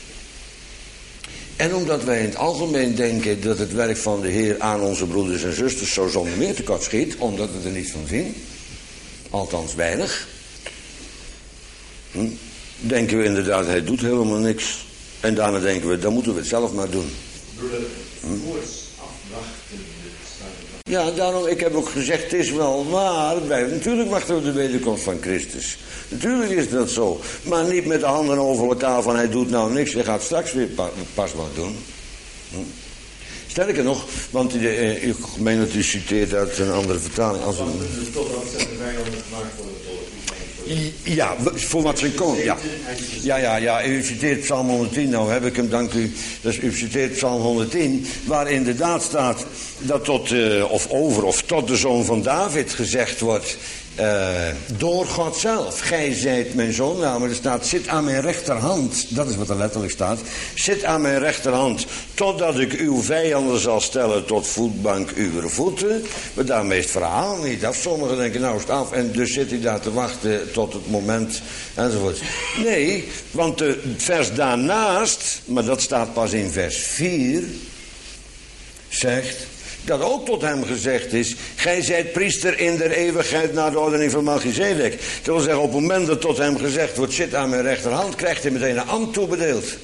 En omdat wij in het algemeen denken dat het werk van de Heer aan onze broeders en zusters zo zonder meer tekort schiet, omdat we er niets van zien, althans weinig, hm, denken we inderdaad, hij doet helemaal niks. En daarna denken we, dan moeten we het zelf maar doen. Broeder, voorts afwachten. Ja, daarom, ik heb ook gezegd, het is wel waar. Wij, natuurlijk wachten we de wederkomst van Christus. Natuurlijk is dat zo. Maar niet met de handen over elkaar van, hij doet nou niks, hij gaat straks weer pa, pas wat doen. Hm. Sterker nog, want uh, ik meen dat u citeert uit een andere vertaling. Als een... Totdat zijn de vijanden gemaakt voor het oorlog. Ja, voor wat ze komen. Ja. Ja, ja, ja, u citeert Psalm honderdtien, nou heb ik hem, dank u. Dus u citeert Psalm honderdtien, waar inderdaad staat dat tot, uh, of over of tot de zoon van David gezegd wordt, uh, door God zelf. Gij zijt mijn zoon, nou, maar er staat, zit aan mijn rechterhand. Dat is wat er letterlijk staat. Zit aan mijn rechterhand, totdat ik uw vijanden zal stellen tot voetbank uw voeten. Maar daarmee is het verhaal niet af. Sommigen denken, nou is het af en dus zit hij daar te wachten tot het moment enzovoort. Nee, want de vers daarnaast, maar dat staat pas in vers vier, zegt dat ook tot hem gezegd is, gij zijt priester in der eeuwigheid naar de ordening van Melchizedek. Dat wil zeggen, op het moment dat tot hem gezegd wordt, zit aan mijn rechterhand, krijgt hij meteen een ambt toebedeeld.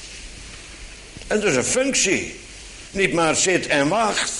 En dus een functie. Niet maar zit en wacht.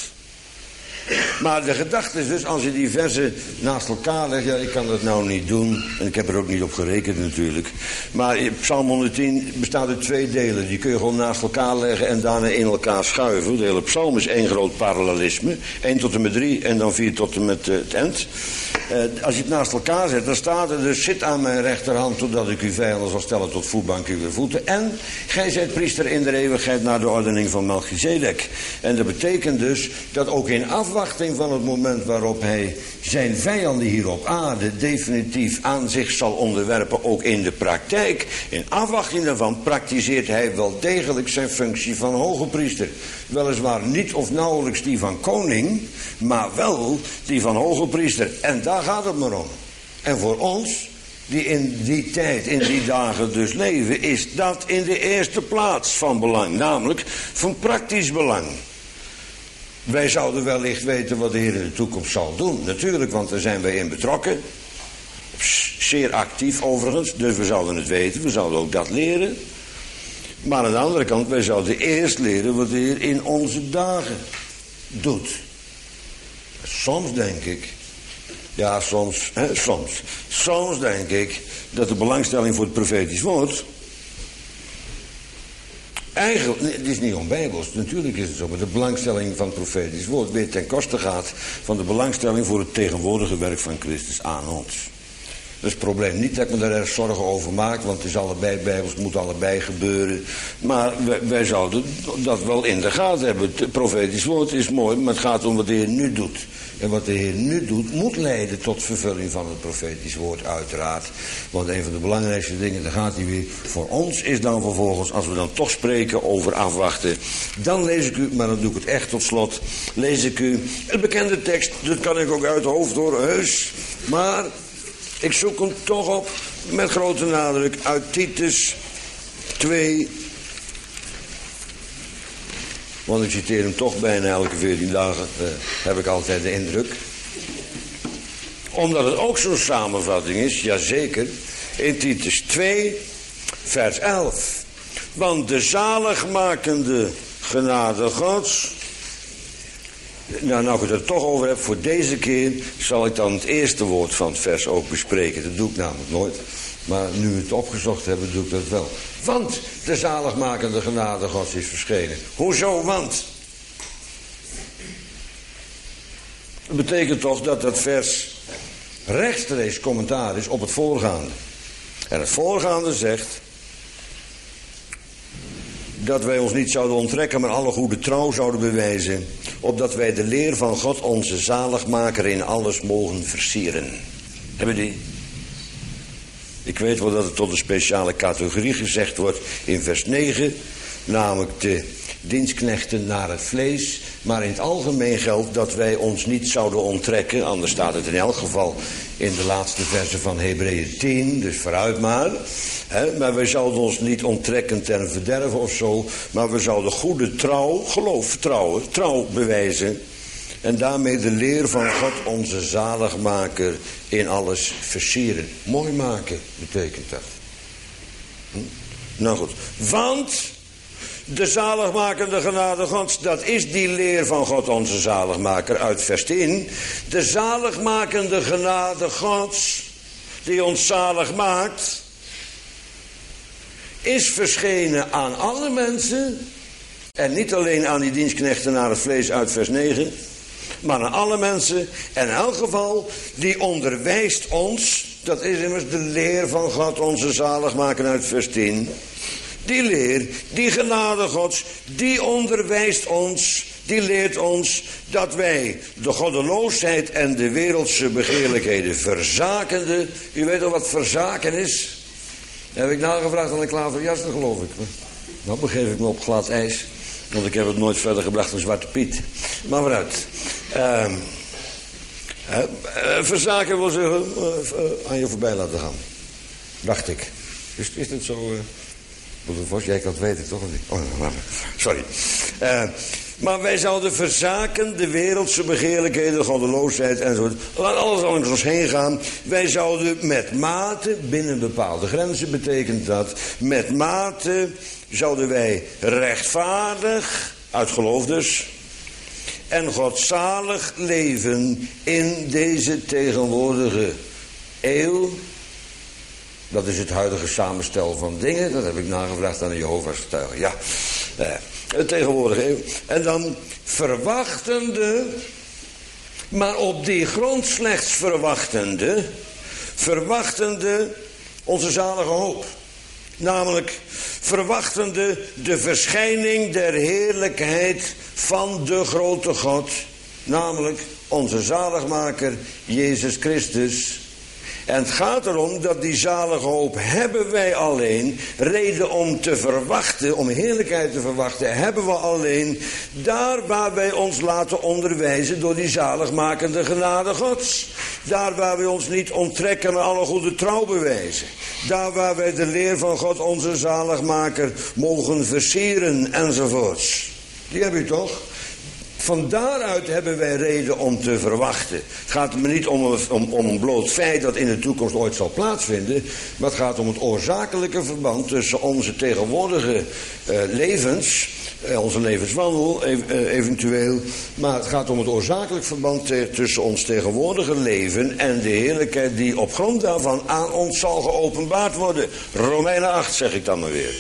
Maar de gedachte is dus, als je die versen naast elkaar legt, ja, ik kan dat nou niet doen. En ik heb er ook niet op gerekend natuurlijk. Maar Psalm honderdtien bestaat uit twee delen. Die kun je gewoon naast elkaar leggen en daarna in elkaar schuiven. De hele psalm is één groot parallelisme. één tot en met drie en dan vier tot en met uh, het eind. Uh, als je het naast elkaar zet, dan staat er dus, zit aan mijn rechterhand, totdat ik uw vijanden zal stellen tot voetbank uw voeten. En gij zijt priester in de eeuwigheid naar de ordening van Melchizedek. En dat betekent dus dat ook in afwachting van het moment waarop hij zijn vijanden hier op aarde definitief aan zich zal onderwerpen, ook in de praktijk, in afwachting daarvan praktiseert hij wel degelijk zijn functie van hoge priester. Weliswaar niet of nauwelijks die van koning, maar wel die van hoge priester. En daar gaat het maar om. En voor ons, die in die tijd, in die dagen dus leven, is dat in de eerste plaats van belang. Namelijk van praktisch belang. Wij zouden wellicht weten wat de Heer in de toekomst zal doen. Natuurlijk, want daar zijn wij in betrokken. Zeer actief overigens, dus we zouden het weten. We zouden ook dat leren. Maar aan de andere kant, wij zouden eerst leren wat de Heer in onze dagen doet. Soms denk ik, ja soms, hè, soms. Soms denk ik dat de belangstelling voor het profetisch woord, eigenlijk, het is niet onbijbels, natuurlijk is het zo, maar de belangstelling van het profetisch woord weer ten koste gaat van de belangstelling voor het tegenwoordige werk van Christus aan ons. Dat is het probleem niet dat ik me daar erg zorgen over maak, want het is allebei bijbels, het moet allebei gebeuren. Maar wij, wij zouden dat wel in de gaten hebben. Het profetisch woord is mooi, maar het gaat om wat de Heer nu doet. En wat de Heer nu doet, moet leiden tot vervulling van het profetisch woord, uiteraard. Want een van de belangrijkste dingen, daar gaat hij weer, voor ons is dan vervolgens, als we dan toch spreken over afwachten, dan lees ik u, maar dan doe ik het echt tot slot, lees ik u een bekende tekst, dat kan ik ook uit het hoofd door, heus, maar ik zoek hem toch op met grote nadruk uit Titus twee. Want ik citeer hem toch bijna elke veertien dagen, uh, heb ik altijd de indruk. Omdat het ook zo'n samenvatting is, jazeker, in Titus twee, vers elf. Want de zaligmakende genade Gods. Nou, nou ik het er toch over heb, voor deze keer zal ik dan het eerste woord van het vers ook bespreken. Dat doe ik namelijk nooit. Maar nu we het opgezocht hebben, doe ik dat wel. Want de zaligmakende genade Gods is verschenen. Hoezo want? Dat betekent toch dat dat vers rechtstreeks commentaar is op het voorgaande. En het voorgaande zegt dat wij ons niet zouden onttrekken, maar alle goede trouw zouden bewijzen, opdat wij de leer van God, onze zaligmaker, in alles mogen versieren. Hebben die? Ik weet wel dat het tot een speciale categorie gezegd wordt in vers negen, namelijk de dienstknechten naar het vlees. Maar in het algemeen geldt dat wij ons niet zouden onttrekken, anders staat het in elk geval in de laatste versen van Hebreeën tien, dus vooruit maar. He, maar wij zouden ons niet onttrekken ten verderven of zo, maar we zouden goede trouw, geloof, vertrouwen, trouw bewijzen. En daarmee de leer van God, onze zaligmaker, in alles versieren. Mooi maken, betekent dat. Hm? Nou goed, want de zaligmakende genade Gods, dat is die leer van God, onze zaligmaker, uit vers tien. De zaligmakende genade Gods, die ons zalig maakt, is verschenen aan alle mensen. En niet alleen aan die dienstknechten naar het vlees uit vers negen, maar aan alle mensen. En in elk geval, die onderwijst ons, dat is immers de leer van God, onze zaligmaker uit vers tien. Die leer, die genade Gods, die onderwijst ons die leert ons dat wij de goddeloosheid en de wereldse begeerlijkheden verzakende... U weet al wat verzaken is? Dat heb ik nagevraagd aan de klaverjaster, geloof ik. Nou begeef ik me op glad ijs, want ik heb het nooit verder gebracht dan Zwarte Piet. Maar vooruit. Uh, uh, uh, verzaken wil zeggen uh, uh, aan je voorbij laten gaan. Dacht ik. Is, is dat zo... Uh... Vos, jij kan het weten, toch? Oh, sorry. Uh, maar wij zouden verzaken de wereldse begeerlijkheden, de goddeloosheid enzovoort. Laat alles langs ons heen gaan. Wij zouden met mate, binnen bepaalde grenzen betekent dat, met mate zouden wij rechtvaardig, uit geloof dus, en godzalig leven in deze tegenwoordige eeuw. Dat is het huidige samenstel van dingen. Dat heb ik nagevraagd aan de Jehovah's getuigen. Ja, eh, het tegenwoordige eeuw. En dan verwachtende, maar op die grond slechts verwachtende, verwachtende onze zalige hoop. Namelijk verwachtende de verschijning der heerlijkheid van de grote God. Namelijk onze zaligmaker Jezus Christus. En het gaat erom dat die zalige hoop hebben wij alleen, reden om te verwachten, om heerlijkheid te verwachten, hebben we alleen daar waar wij ons laten onderwijzen door die zaligmakende genade Gods. Daar waar wij ons niet onttrekken aan alle goede trouwbewijzen. Daar waar wij de leer van God onze zaligmaker mogen versieren enzovoorts. Die heb je toch? Van daaruit hebben wij reden om te verwachten. Het gaat me niet om een, om, om een bloot feit dat in de toekomst ooit zal plaatsvinden. Maar het gaat om het oorzakelijke verband tussen onze tegenwoordige uh, levens, uh, onze levenswandel ev, uh, eventueel. Maar het gaat om het oorzakelijk verband te, tussen ons tegenwoordige leven en de heerlijkheid die op grond daarvan aan ons zal geopenbaard worden. Romeinen acht zeg ik dan maar weer.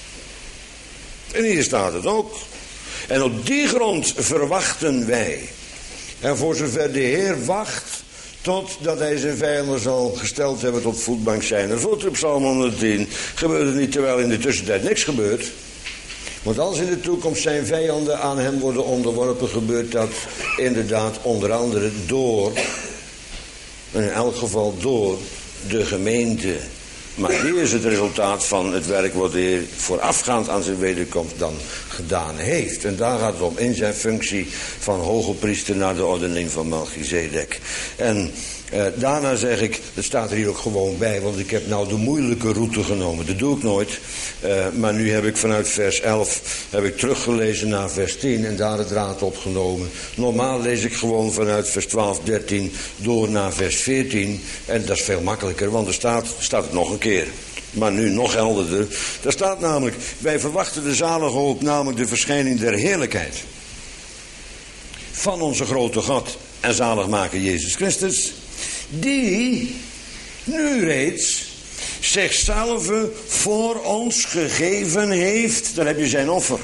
En hier staat het ook. En op die grond verwachten wij. En voor zover de Heer wacht totdat hij zijn vijanden zal gesteld hebben tot voetbank zijn. En voor op Psalm honderdtien gebeurt het niet terwijl in de tussentijd niks gebeurt. Want als in de toekomst zijn vijanden aan hem worden onderworpen, gebeurt dat inderdaad onder andere door, in elk geval door de gemeente. Maar hier is het resultaat van het werk wat de Heer voorafgaand aan zijn wederkomst dan gedaan heeft. En daar gaat het om, in zijn functie van hoge priester naar de ordening van Melchizedek. En eh, daarna zeg ik, dat staat er hier ook gewoon bij, want ik heb nou de moeilijke route genomen. Dat doe ik nooit. Uh, maar nu heb ik vanuit vers elf heb ik teruggelezen naar vers tien en daar de draad opgenomen. Normaal lees ik gewoon vanuit vers twaalf, dertien door naar vers veertien. En dat is veel makkelijker, want er staat, staat het nog een keer. Maar nu nog helderder. Daar staat namelijk, wij verwachten de zalige hoop, namelijk de verschijning der heerlijkheid van onze grote God en zaligmaker Jezus Christus, die nu reeds zichzelf voor ons gegeven heeft. Daar heb je zijn offer.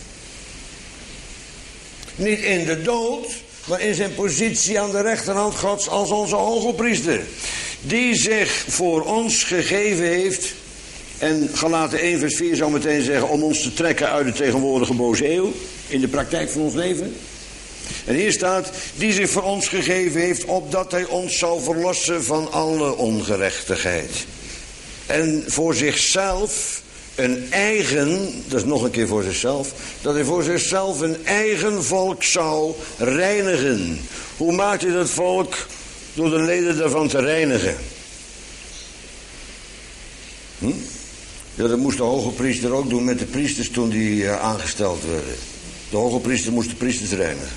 Niet in de dood, maar in zijn positie aan de rechterhand Gods als onze hoge priester. Die zich voor ons gegeven heeft. En Galaten één vers vier zou meteen zeggen, om ons te trekken uit de tegenwoordige boze eeuw. In de praktijk van ons leven. En hier staat, die zich voor ons gegeven heeft, opdat hij ons zou verlossen van alle ongerechtigheid. En voor zichzelf een eigen, dat is nog een keer voor zichzelf, dat hij voor zichzelf een eigen volk zou reinigen. Hoe maakt hij dat volk? Door de leden daarvan te reinigen. Hm? Ja, dat moest de hoge priester ook doen met de priesters toen die uh, aangesteld werden. De hoge priester moest de priesters reinigen.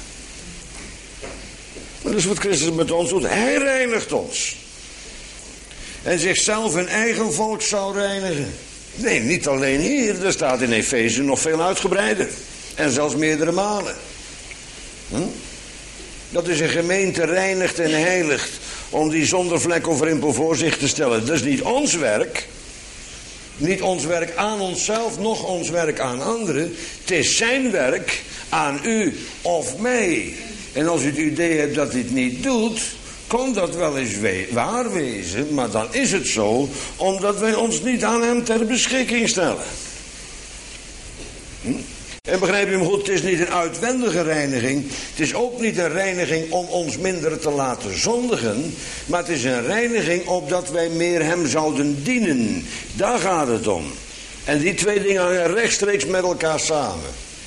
Maar dat is wat Christus met ons doet. Hij reinigt ons. En zichzelf een eigen volk zou reinigen. Nee, niet alleen hier. Er staat in Efeze nog veel uitgebreider. En zelfs meerdere malen. Hm? Dat is een gemeente reinigt en heiligt. Om die zonder vlek of rimpel voor zich te stellen. Dat is niet ons werk. Niet ons werk aan onszelf, nog ons werk aan anderen. Het is zijn werk aan u of mij. En als u het idee hebt dat hij het niet doet, kon dat wel eens we- waar wezen. Maar dan is het zo, omdat wij ons niet aan hem ter beschikking stellen. Hm? En begrijp je hem goed, het is niet een uitwendige reiniging. Het is ook niet een reiniging om ons minder te laten zondigen. Maar het is een reiniging opdat wij meer hem zouden dienen. Daar gaat het om. En die twee dingen hangen rechtstreeks met elkaar samen.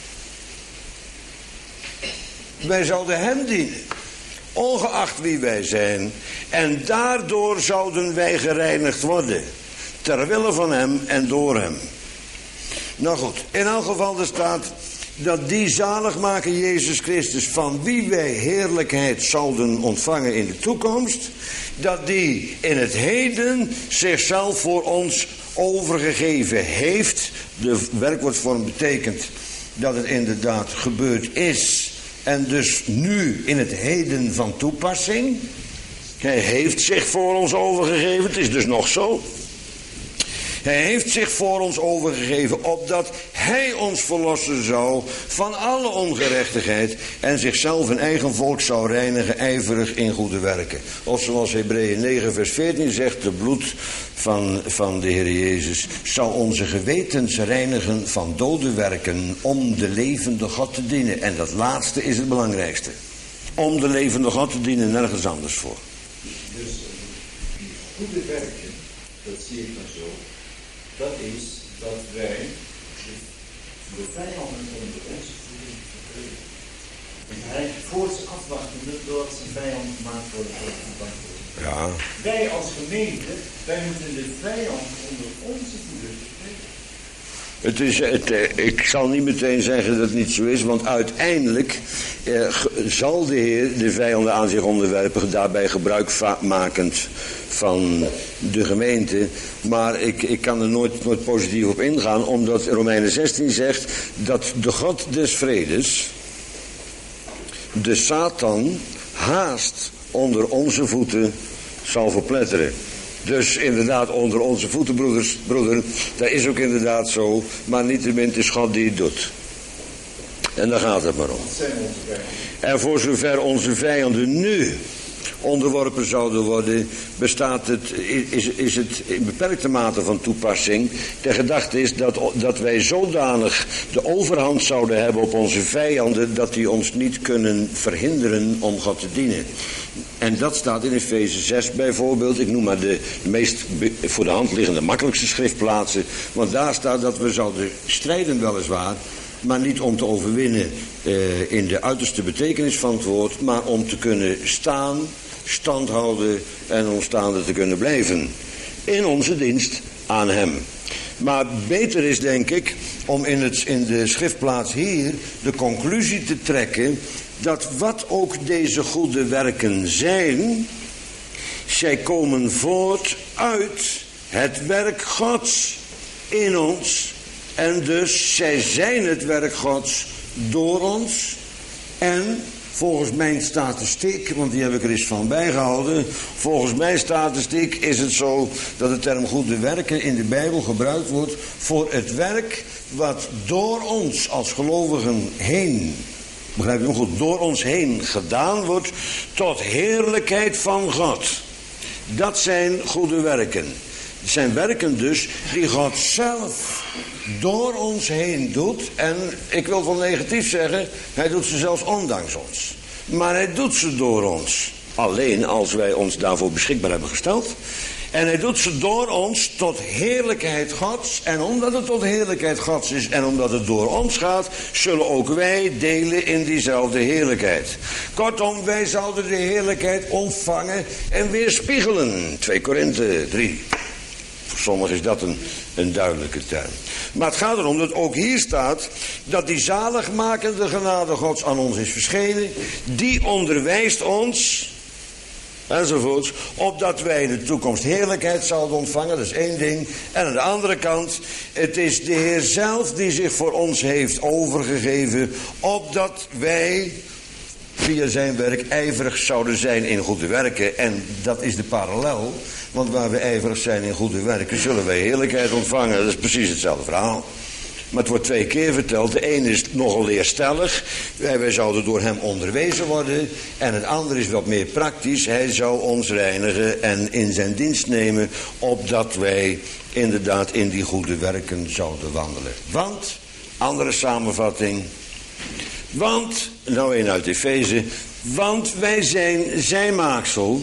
Wij zouden hem dienen. Ongeacht wie wij zijn. En daardoor zouden wij gereinigd worden. Ter wille van hem en door hem. Nou goed, in elk geval er staat dat die zaligmaker Jezus Christus, van wie wij heerlijkheid zouden ontvangen in de toekomst, dat die in het heden zichzelf voor ons overgegeven heeft. De werkwoordvorm betekent dat het inderdaad gebeurd is en dus nu in het heden van toepassing. Hij heeft zich voor ons overgegeven, het is dus nog zo. Hij heeft zich voor ons overgegeven, opdat hij ons verlossen zou van alle ongerechtigheid en zichzelf een eigen volk zou reinigen, ijverig in goede werken. Of zoals Hebreeën negen vers veertien zegt, de bloed van, van de Heer Jezus zou onze gewetens reinigen van dode werken om de levende God te dienen. En dat laatste is het belangrijkste. Om de levende God te dienen, nergens anders voor. Dus die goede werken, dat zie ik maar zo. Dat is dat wij de vijanden onder onze voeten verkrijgen. En hij voorts afwachtende doordat zijn vijand gemaakt worden voor het Ja. Wij als gemeente, wij moeten de vijand onder onze voeten verkrijgen. Het is, het, eh, ik zal niet meteen zeggen dat het niet zo is, want uiteindelijk eh, zal de Heer de vijanden aan zich onderwerpen, daarbij gebruik makend van de gemeente. Maar ik, ik kan er nooit, nooit positief op ingaan, omdat Romeinen zestien zegt dat de God des vredes, de Satan, haast onder onze voeten zal verpletteren. Dus inderdaad onder onze voeten, broeders, broeder, dat is ook inderdaad zo, maar niettemin het is God die het doet. En daar gaat het maar om. En voor zover onze vijanden nu onderworpen zouden worden, bestaat het, is, is het in beperkte mate van toepassing. De gedachte is dat, dat wij zodanig de overhand zouden hebben op onze vijanden, dat die ons niet kunnen verhinderen om God te dienen. En dat staat in Efeze zes bijvoorbeeld. Ik noem maar de meest voor de hand liggende makkelijkste schriftplaatsen. Want daar staat dat we zouden strijden weliswaar, maar niet om te overwinnen eh, in de uiterste betekenis van het woord, maar om te kunnen staan, stand houden en onstaande te kunnen blijven. In onze dienst aan hem. Maar beter is, denk ik, om in, het, in de schriftplaats hier de conclusie te trekken dat wat ook deze goede werken zijn, zij komen voort uit het werk Gods in ons. En dus zij zijn het werk Gods door ons. En volgens mijn statistiek, want die heb ik er eens van bijgehouden. Volgens mijn statistiek is het zo dat de term goede werken in de Bijbel gebruikt wordt voor het werk wat door ons als gelovigen heen, begrijp je hem goed, door ons heen gedaan wordt tot heerlijkheid van God. Dat zijn goede werken. Het zijn werken dus die God zelf door ons heen doet. En ik wil wel negatief zeggen, hij doet ze zelfs ondanks ons. Maar hij doet ze door ons. Alleen als wij ons daarvoor beschikbaar hebben gesteld. En hij doet ze door ons tot heerlijkheid Gods. En omdat het tot heerlijkheid Gods is en omdat het door ons gaat, zullen ook wij delen in diezelfde heerlijkheid. Kortom, wij zouden de heerlijkheid ontvangen en weerspiegelen. twee Korinthe drie. Voor sommigen is dat een, een duidelijke term. Maar het gaat erom dat ook hier staat dat die zaligmakende genade Gods aan ons is verschenen. Die onderwijst ons, enzovoorts, opdat wij in de toekomst heerlijkheid zouden ontvangen. Dat is één ding. En aan de andere kant, het is de Heer zelf die zich voor ons heeft overgegeven, opdat wij via zijn werk ijverig zouden zijn in goede werken. En dat is de parallel. Want waar we ijverig zijn in goede werken, zullen wij heerlijkheid ontvangen. Dat is precies hetzelfde verhaal. Maar het wordt twee keer verteld. De een is nogal leerstellig. Wij, wij zouden door hem onderwezen worden. En het andere is wat meer praktisch. Hij zou ons reinigen en in zijn dienst nemen, opdat wij inderdaad in die goede werken zouden wandelen. Want Andere samenvatting. Want, nou een uit Efeze. Want wij zijn zijn maaksel.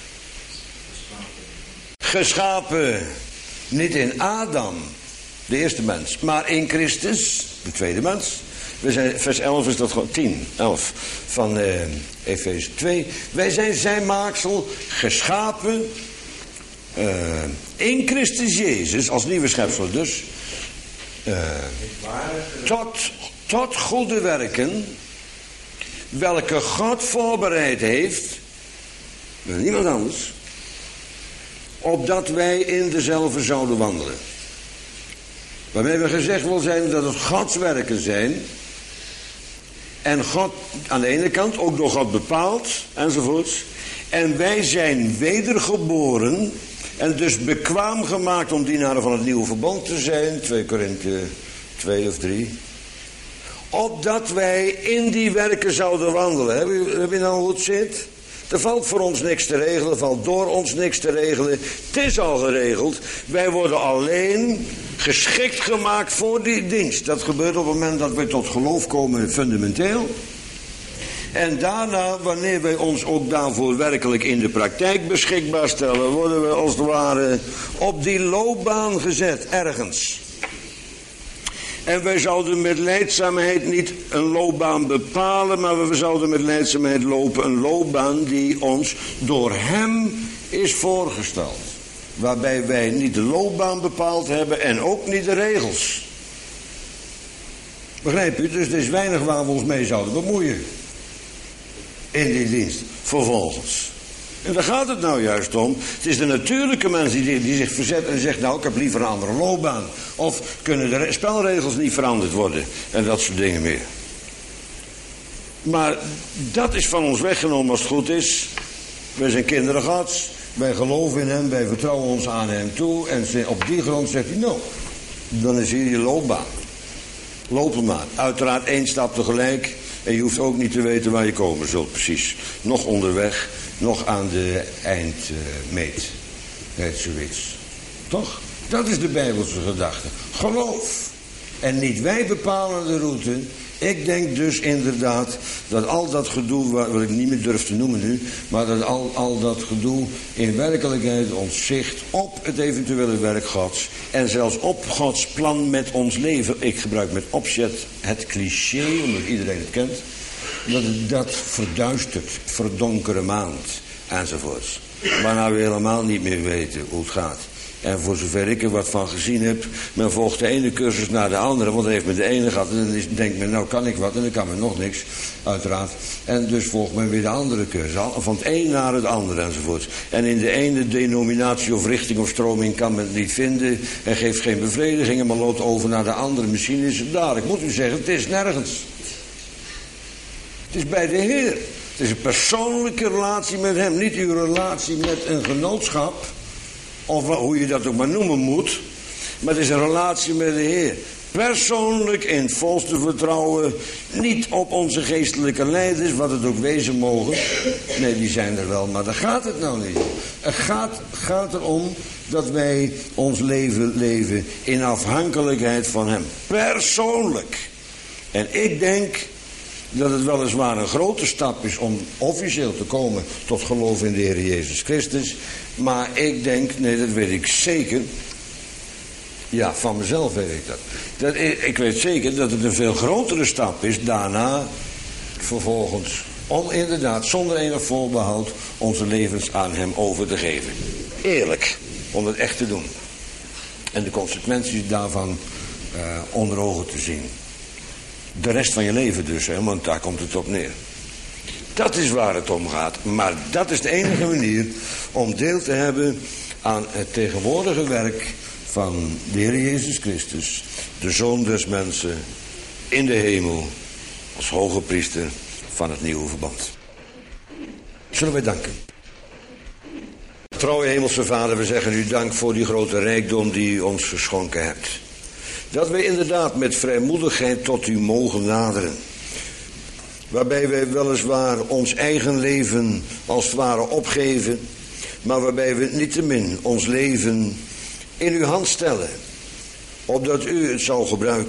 Geschapen. Niet in Adam, de eerste mens. Maar in Christus, de tweede mens. We zijn, vers elf is dat gewoon, tien, elf van uh, Efeze twee. Wij zijn zijn maaksel, geschapen uh, in Christus Jezus, als nieuwe schepsel dus. Uh, tot, tot goede werken, welke God voorbereid heeft, niemand anders, opdat wij in dezelfde zouden wandelen. Waarmee we gezegd wil zijn dat het Gods werken zijn. En God aan de ene kant, ook door God bepaald, enzovoorts. En wij zijn wedergeboren en dus bekwaam gemaakt om dienaren van het nieuwe verbond te zijn. twee Korinthe twee of drie. Opdat wij in die werken zouden wandelen. Heb je, heb je nou hoe het zit? Er valt voor ons niks te regelen, er valt door ons niks te regelen. Het is al geregeld. Wij worden alleen geschikt gemaakt voor die dienst. Dat gebeurt op het moment dat we tot geloof komen, fundamenteel. En daarna, wanneer wij ons ook daarvoor werkelijk in de praktijk beschikbaar stellen, worden we als het ware op die loopbaan gezet, ergens. En wij zouden met lijdzaamheid niet een loopbaan bepalen, maar we zouden met lijdzaamheid lopen een loopbaan die ons door hem is voorgesteld. Waarbij wij niet de loopbaan bepaald hebben en ook niet de regels. Begrijp je? Dus er is weinig waar we ons mee zouden bemoeien. In die dienst. Vervolgens. En daar gaat het nou juist om. Het is de natuurlijke mens die, die zich verzet en zegt, nou ik heb liever een andere loopbaan. Of kunnen de spelregels niet veranderd worden. En dat soort dingen meer. Maar dat is van ons weggenomen als het goed is. Wij zijn kinderen Gods. Wij geloven in hem. Wij vertrouwen ons aan hem toe. En op die grond zegt hij, nou, dan is hier je loopbaan. Lopen maar. Uiteraard één stap tegelijk. En je hoeft ook niet te weten waar je komen zult precies. Nog onderweg. Nog aan de eindmeet. Net zoiets. Toch? Dat is de Bijbelse gedachte. Geloof. En niet wij bepalen de route. Ik denk dus inderdaad dat al dat gedoe, wat ik niet meer durf te noemen nu, maar dat al, al dat gedoe in werkelijkheid ons zicht op het eventuele werk Gods en zelfs op Gods plan met ons leven. Ik gebruik met opzet het cliché, omdat iedereen het kent, dat het dat verduistert, verdonkere maand enzovoorts. Waarna we helemaal niet meer weten hoe het gaat. En voor zover ik er wat van gezien heb, men volgt de ene cursus naar de andere, want dan heeft men de ene gehad en dan denkt men, nou kan ik wat en dan kan men nog niks, uiteraard. En dus volgt men weer de andere cursus, van het een naar het andere enzovoort. En in de ene denominatie of richting of stroming kan men het niet vinden en geeft geen bevrediging en men loopt over naar de andere. Misschien is het daar, ik moet u zeggen, het is nergens. Het is bij de Heer. Het is een persoonlijke relatie met hem, niet uw relatie met een genootschap. Of hoe je dat ook maar noemen moet. Maar het is een relatie met de Heer. Persoonlijk, in het volste vertrouwen. Niet op onze geestelijke leiders, wat het ook wezen mogen. Nee, die zijn er wel, maar daar gaat het nou niet om. Het gaat, gaat erom dat wij ons leven leven in afhankelijkheid van hem. Persoonlijk. En ik denk dat het weliswaar een grote stap is om officieel te komen tot geloof in de Heer Jezus Christus. Maar ik denk, nee, dat weet ik zeker. Ja, van mezelf weet ik dat. dat ik, ik weet zeker dat het een veel grotere stap is daarna, vervolgens, om inderdaad zonder enig voorbehoud onze levens aan hem over te geven. Eerlijk, om het echt te doen. En de consequenties daarvan uh, onder ogen te zien. De rest van je leven dus, hè, want daar komt het op neer. Dat is waar het om gaat. Maar dat is de enige manier om deel te hebben aan het tegenwoordige werk van de Heer Jezus Christus, de Zoon des mensen, in de hemel, als hoge priester van het nieuwe verbond. Zullen wij danken. Trouwe hemelse Vader, we zeggen u dank voor die grote rijkdom die u ons geschonken hebt. Dat wij inderdaad met vrijmoedigheid tot u mogen naderen. Waarbij wij weliswaar ons eigen leven als het ware opgeven, maar waarbij we niettemin ons leven in uw hand stellen, opdat u het zou gebruiken.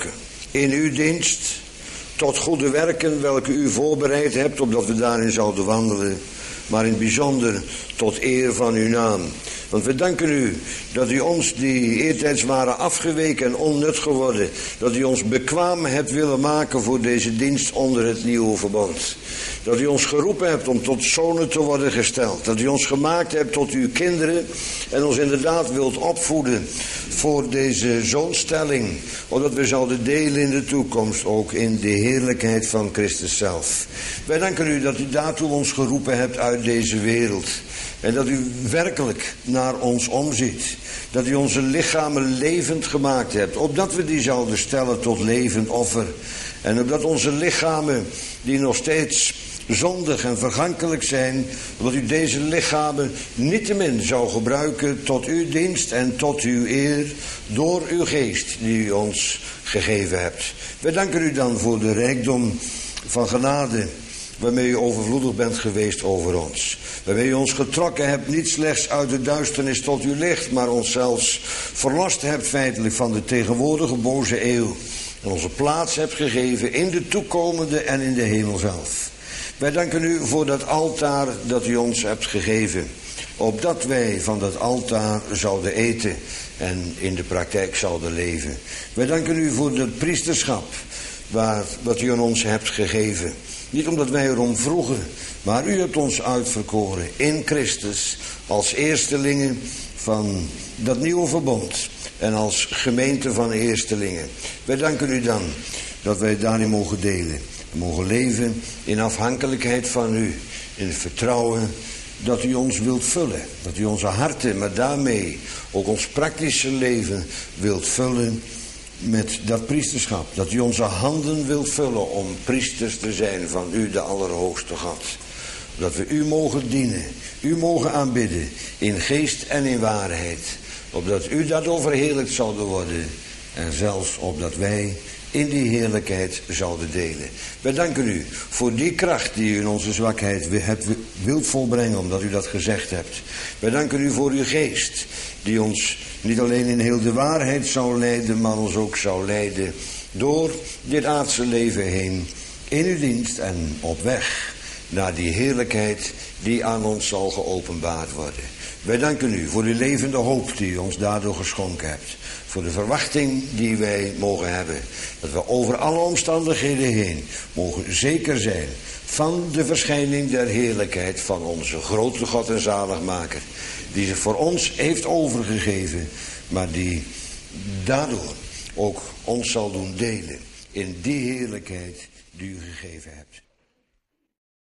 in uw dienst, tot goede werken welke u voorbereid hebt, opdat we daarin zouden wandelen, maar in het bijzonder tot eer van uw naam. Want we danken u dat u ons die eertijds waren afgeweken en onnut geworden, dat u ons bekwaam hebt willen maken voor deze dienst onder het nieuwe verbond. Dat u ons geroepen hebt om tot zonen te worden gesteld. Dat u ons gemaakt hebt tot uw kinderen en ons inderdaad wilt opvoeden voor deze zoonstelling. Opdat we zouden delen in de toekomst ook in de heerlijkheid van Christus zelf. Wij danken u dat u daartoe ons geroepen hebt uit deze wereld. En dat u werkelijk naar ons omziet. Dat u onze lichamen levend gemaakt hebt. Opdat we die zouden stellen tot levend offer. En opdat onze lichamen die nog steeds zondig en vergankelijk zijn, dat u deze lichamen niettemin zou gebruiken tot uw dienst en tot uw eer door uw geest die u ons gegeven hebt. Wij danken u dan voor de rijkdom van genade waarmee u overvloedig bent geweest over ons. Waarmee u ons getrokken hebt, niet slechts uit de duisternis tot uw licht, maar ons zelfs verlost hebt feitelijk van de tegenwoordige boze eeuw. En onze plaats hebt gegeven in de toekomende en in de hemel zelf. Wij danken u voor dat altaar dat u ons hebt gegeven. Opdat wij van dat altaar zouden eten en in de praktijk zouden leven. Wij danken u voor dat priesterschap waar, wat u aan ons hebt gegeven. Niet omdat wij erom vroegen, maar u hebt ons uitverkoren in Christus als eerstelingen van dat nieuwe verbond en als gemeente van eerstelingen. Wij danken u dan dat wij daarin mogen delen. We mogen leven in afhankelijkheid van u, in het vertrouwen dat u ons wilt vullen. Dat u onze harten, maar daarmee ook ons praktische leven wilt vullen met dat priesterschap. Dat u onze handen wilt vullen om priesters te zijn van u, de Allerhoogste God. Dat we u mogen dienen, u mogen aanbidden in geest en in waarheid. Opdat u daardoor verheerlijkt zouden worden en zelfs opdat wij in die heerlijkheid zouden delen. Wij danken u voor die kracht die u in onze zwakheid hebt, wilt volbrengen, omdat u dat gezegd hebt. Wij danken u voor uw geest, die ons niet alleen in heel de waarheid zou leiden, maar ons ook zou leiden door dit aardse leven heen, in uw dienst en op weg naar die heerlijkheid die aan ons zal geopenbaard worden. Wij danken u voor de levende hoop die u ons daardoor geschonken hebt. Voor de verwachting die wij mogen hebben. Dat we over alle omstandigheden heen mogen zeker zijn van de verschijning der heerlijkheid van onze grote God en zaligmaker. Die zich voor ons heeft overgegeven, maar die daardoor ook ons zal doen delen in die heerlijkheid die u gegeven hebt.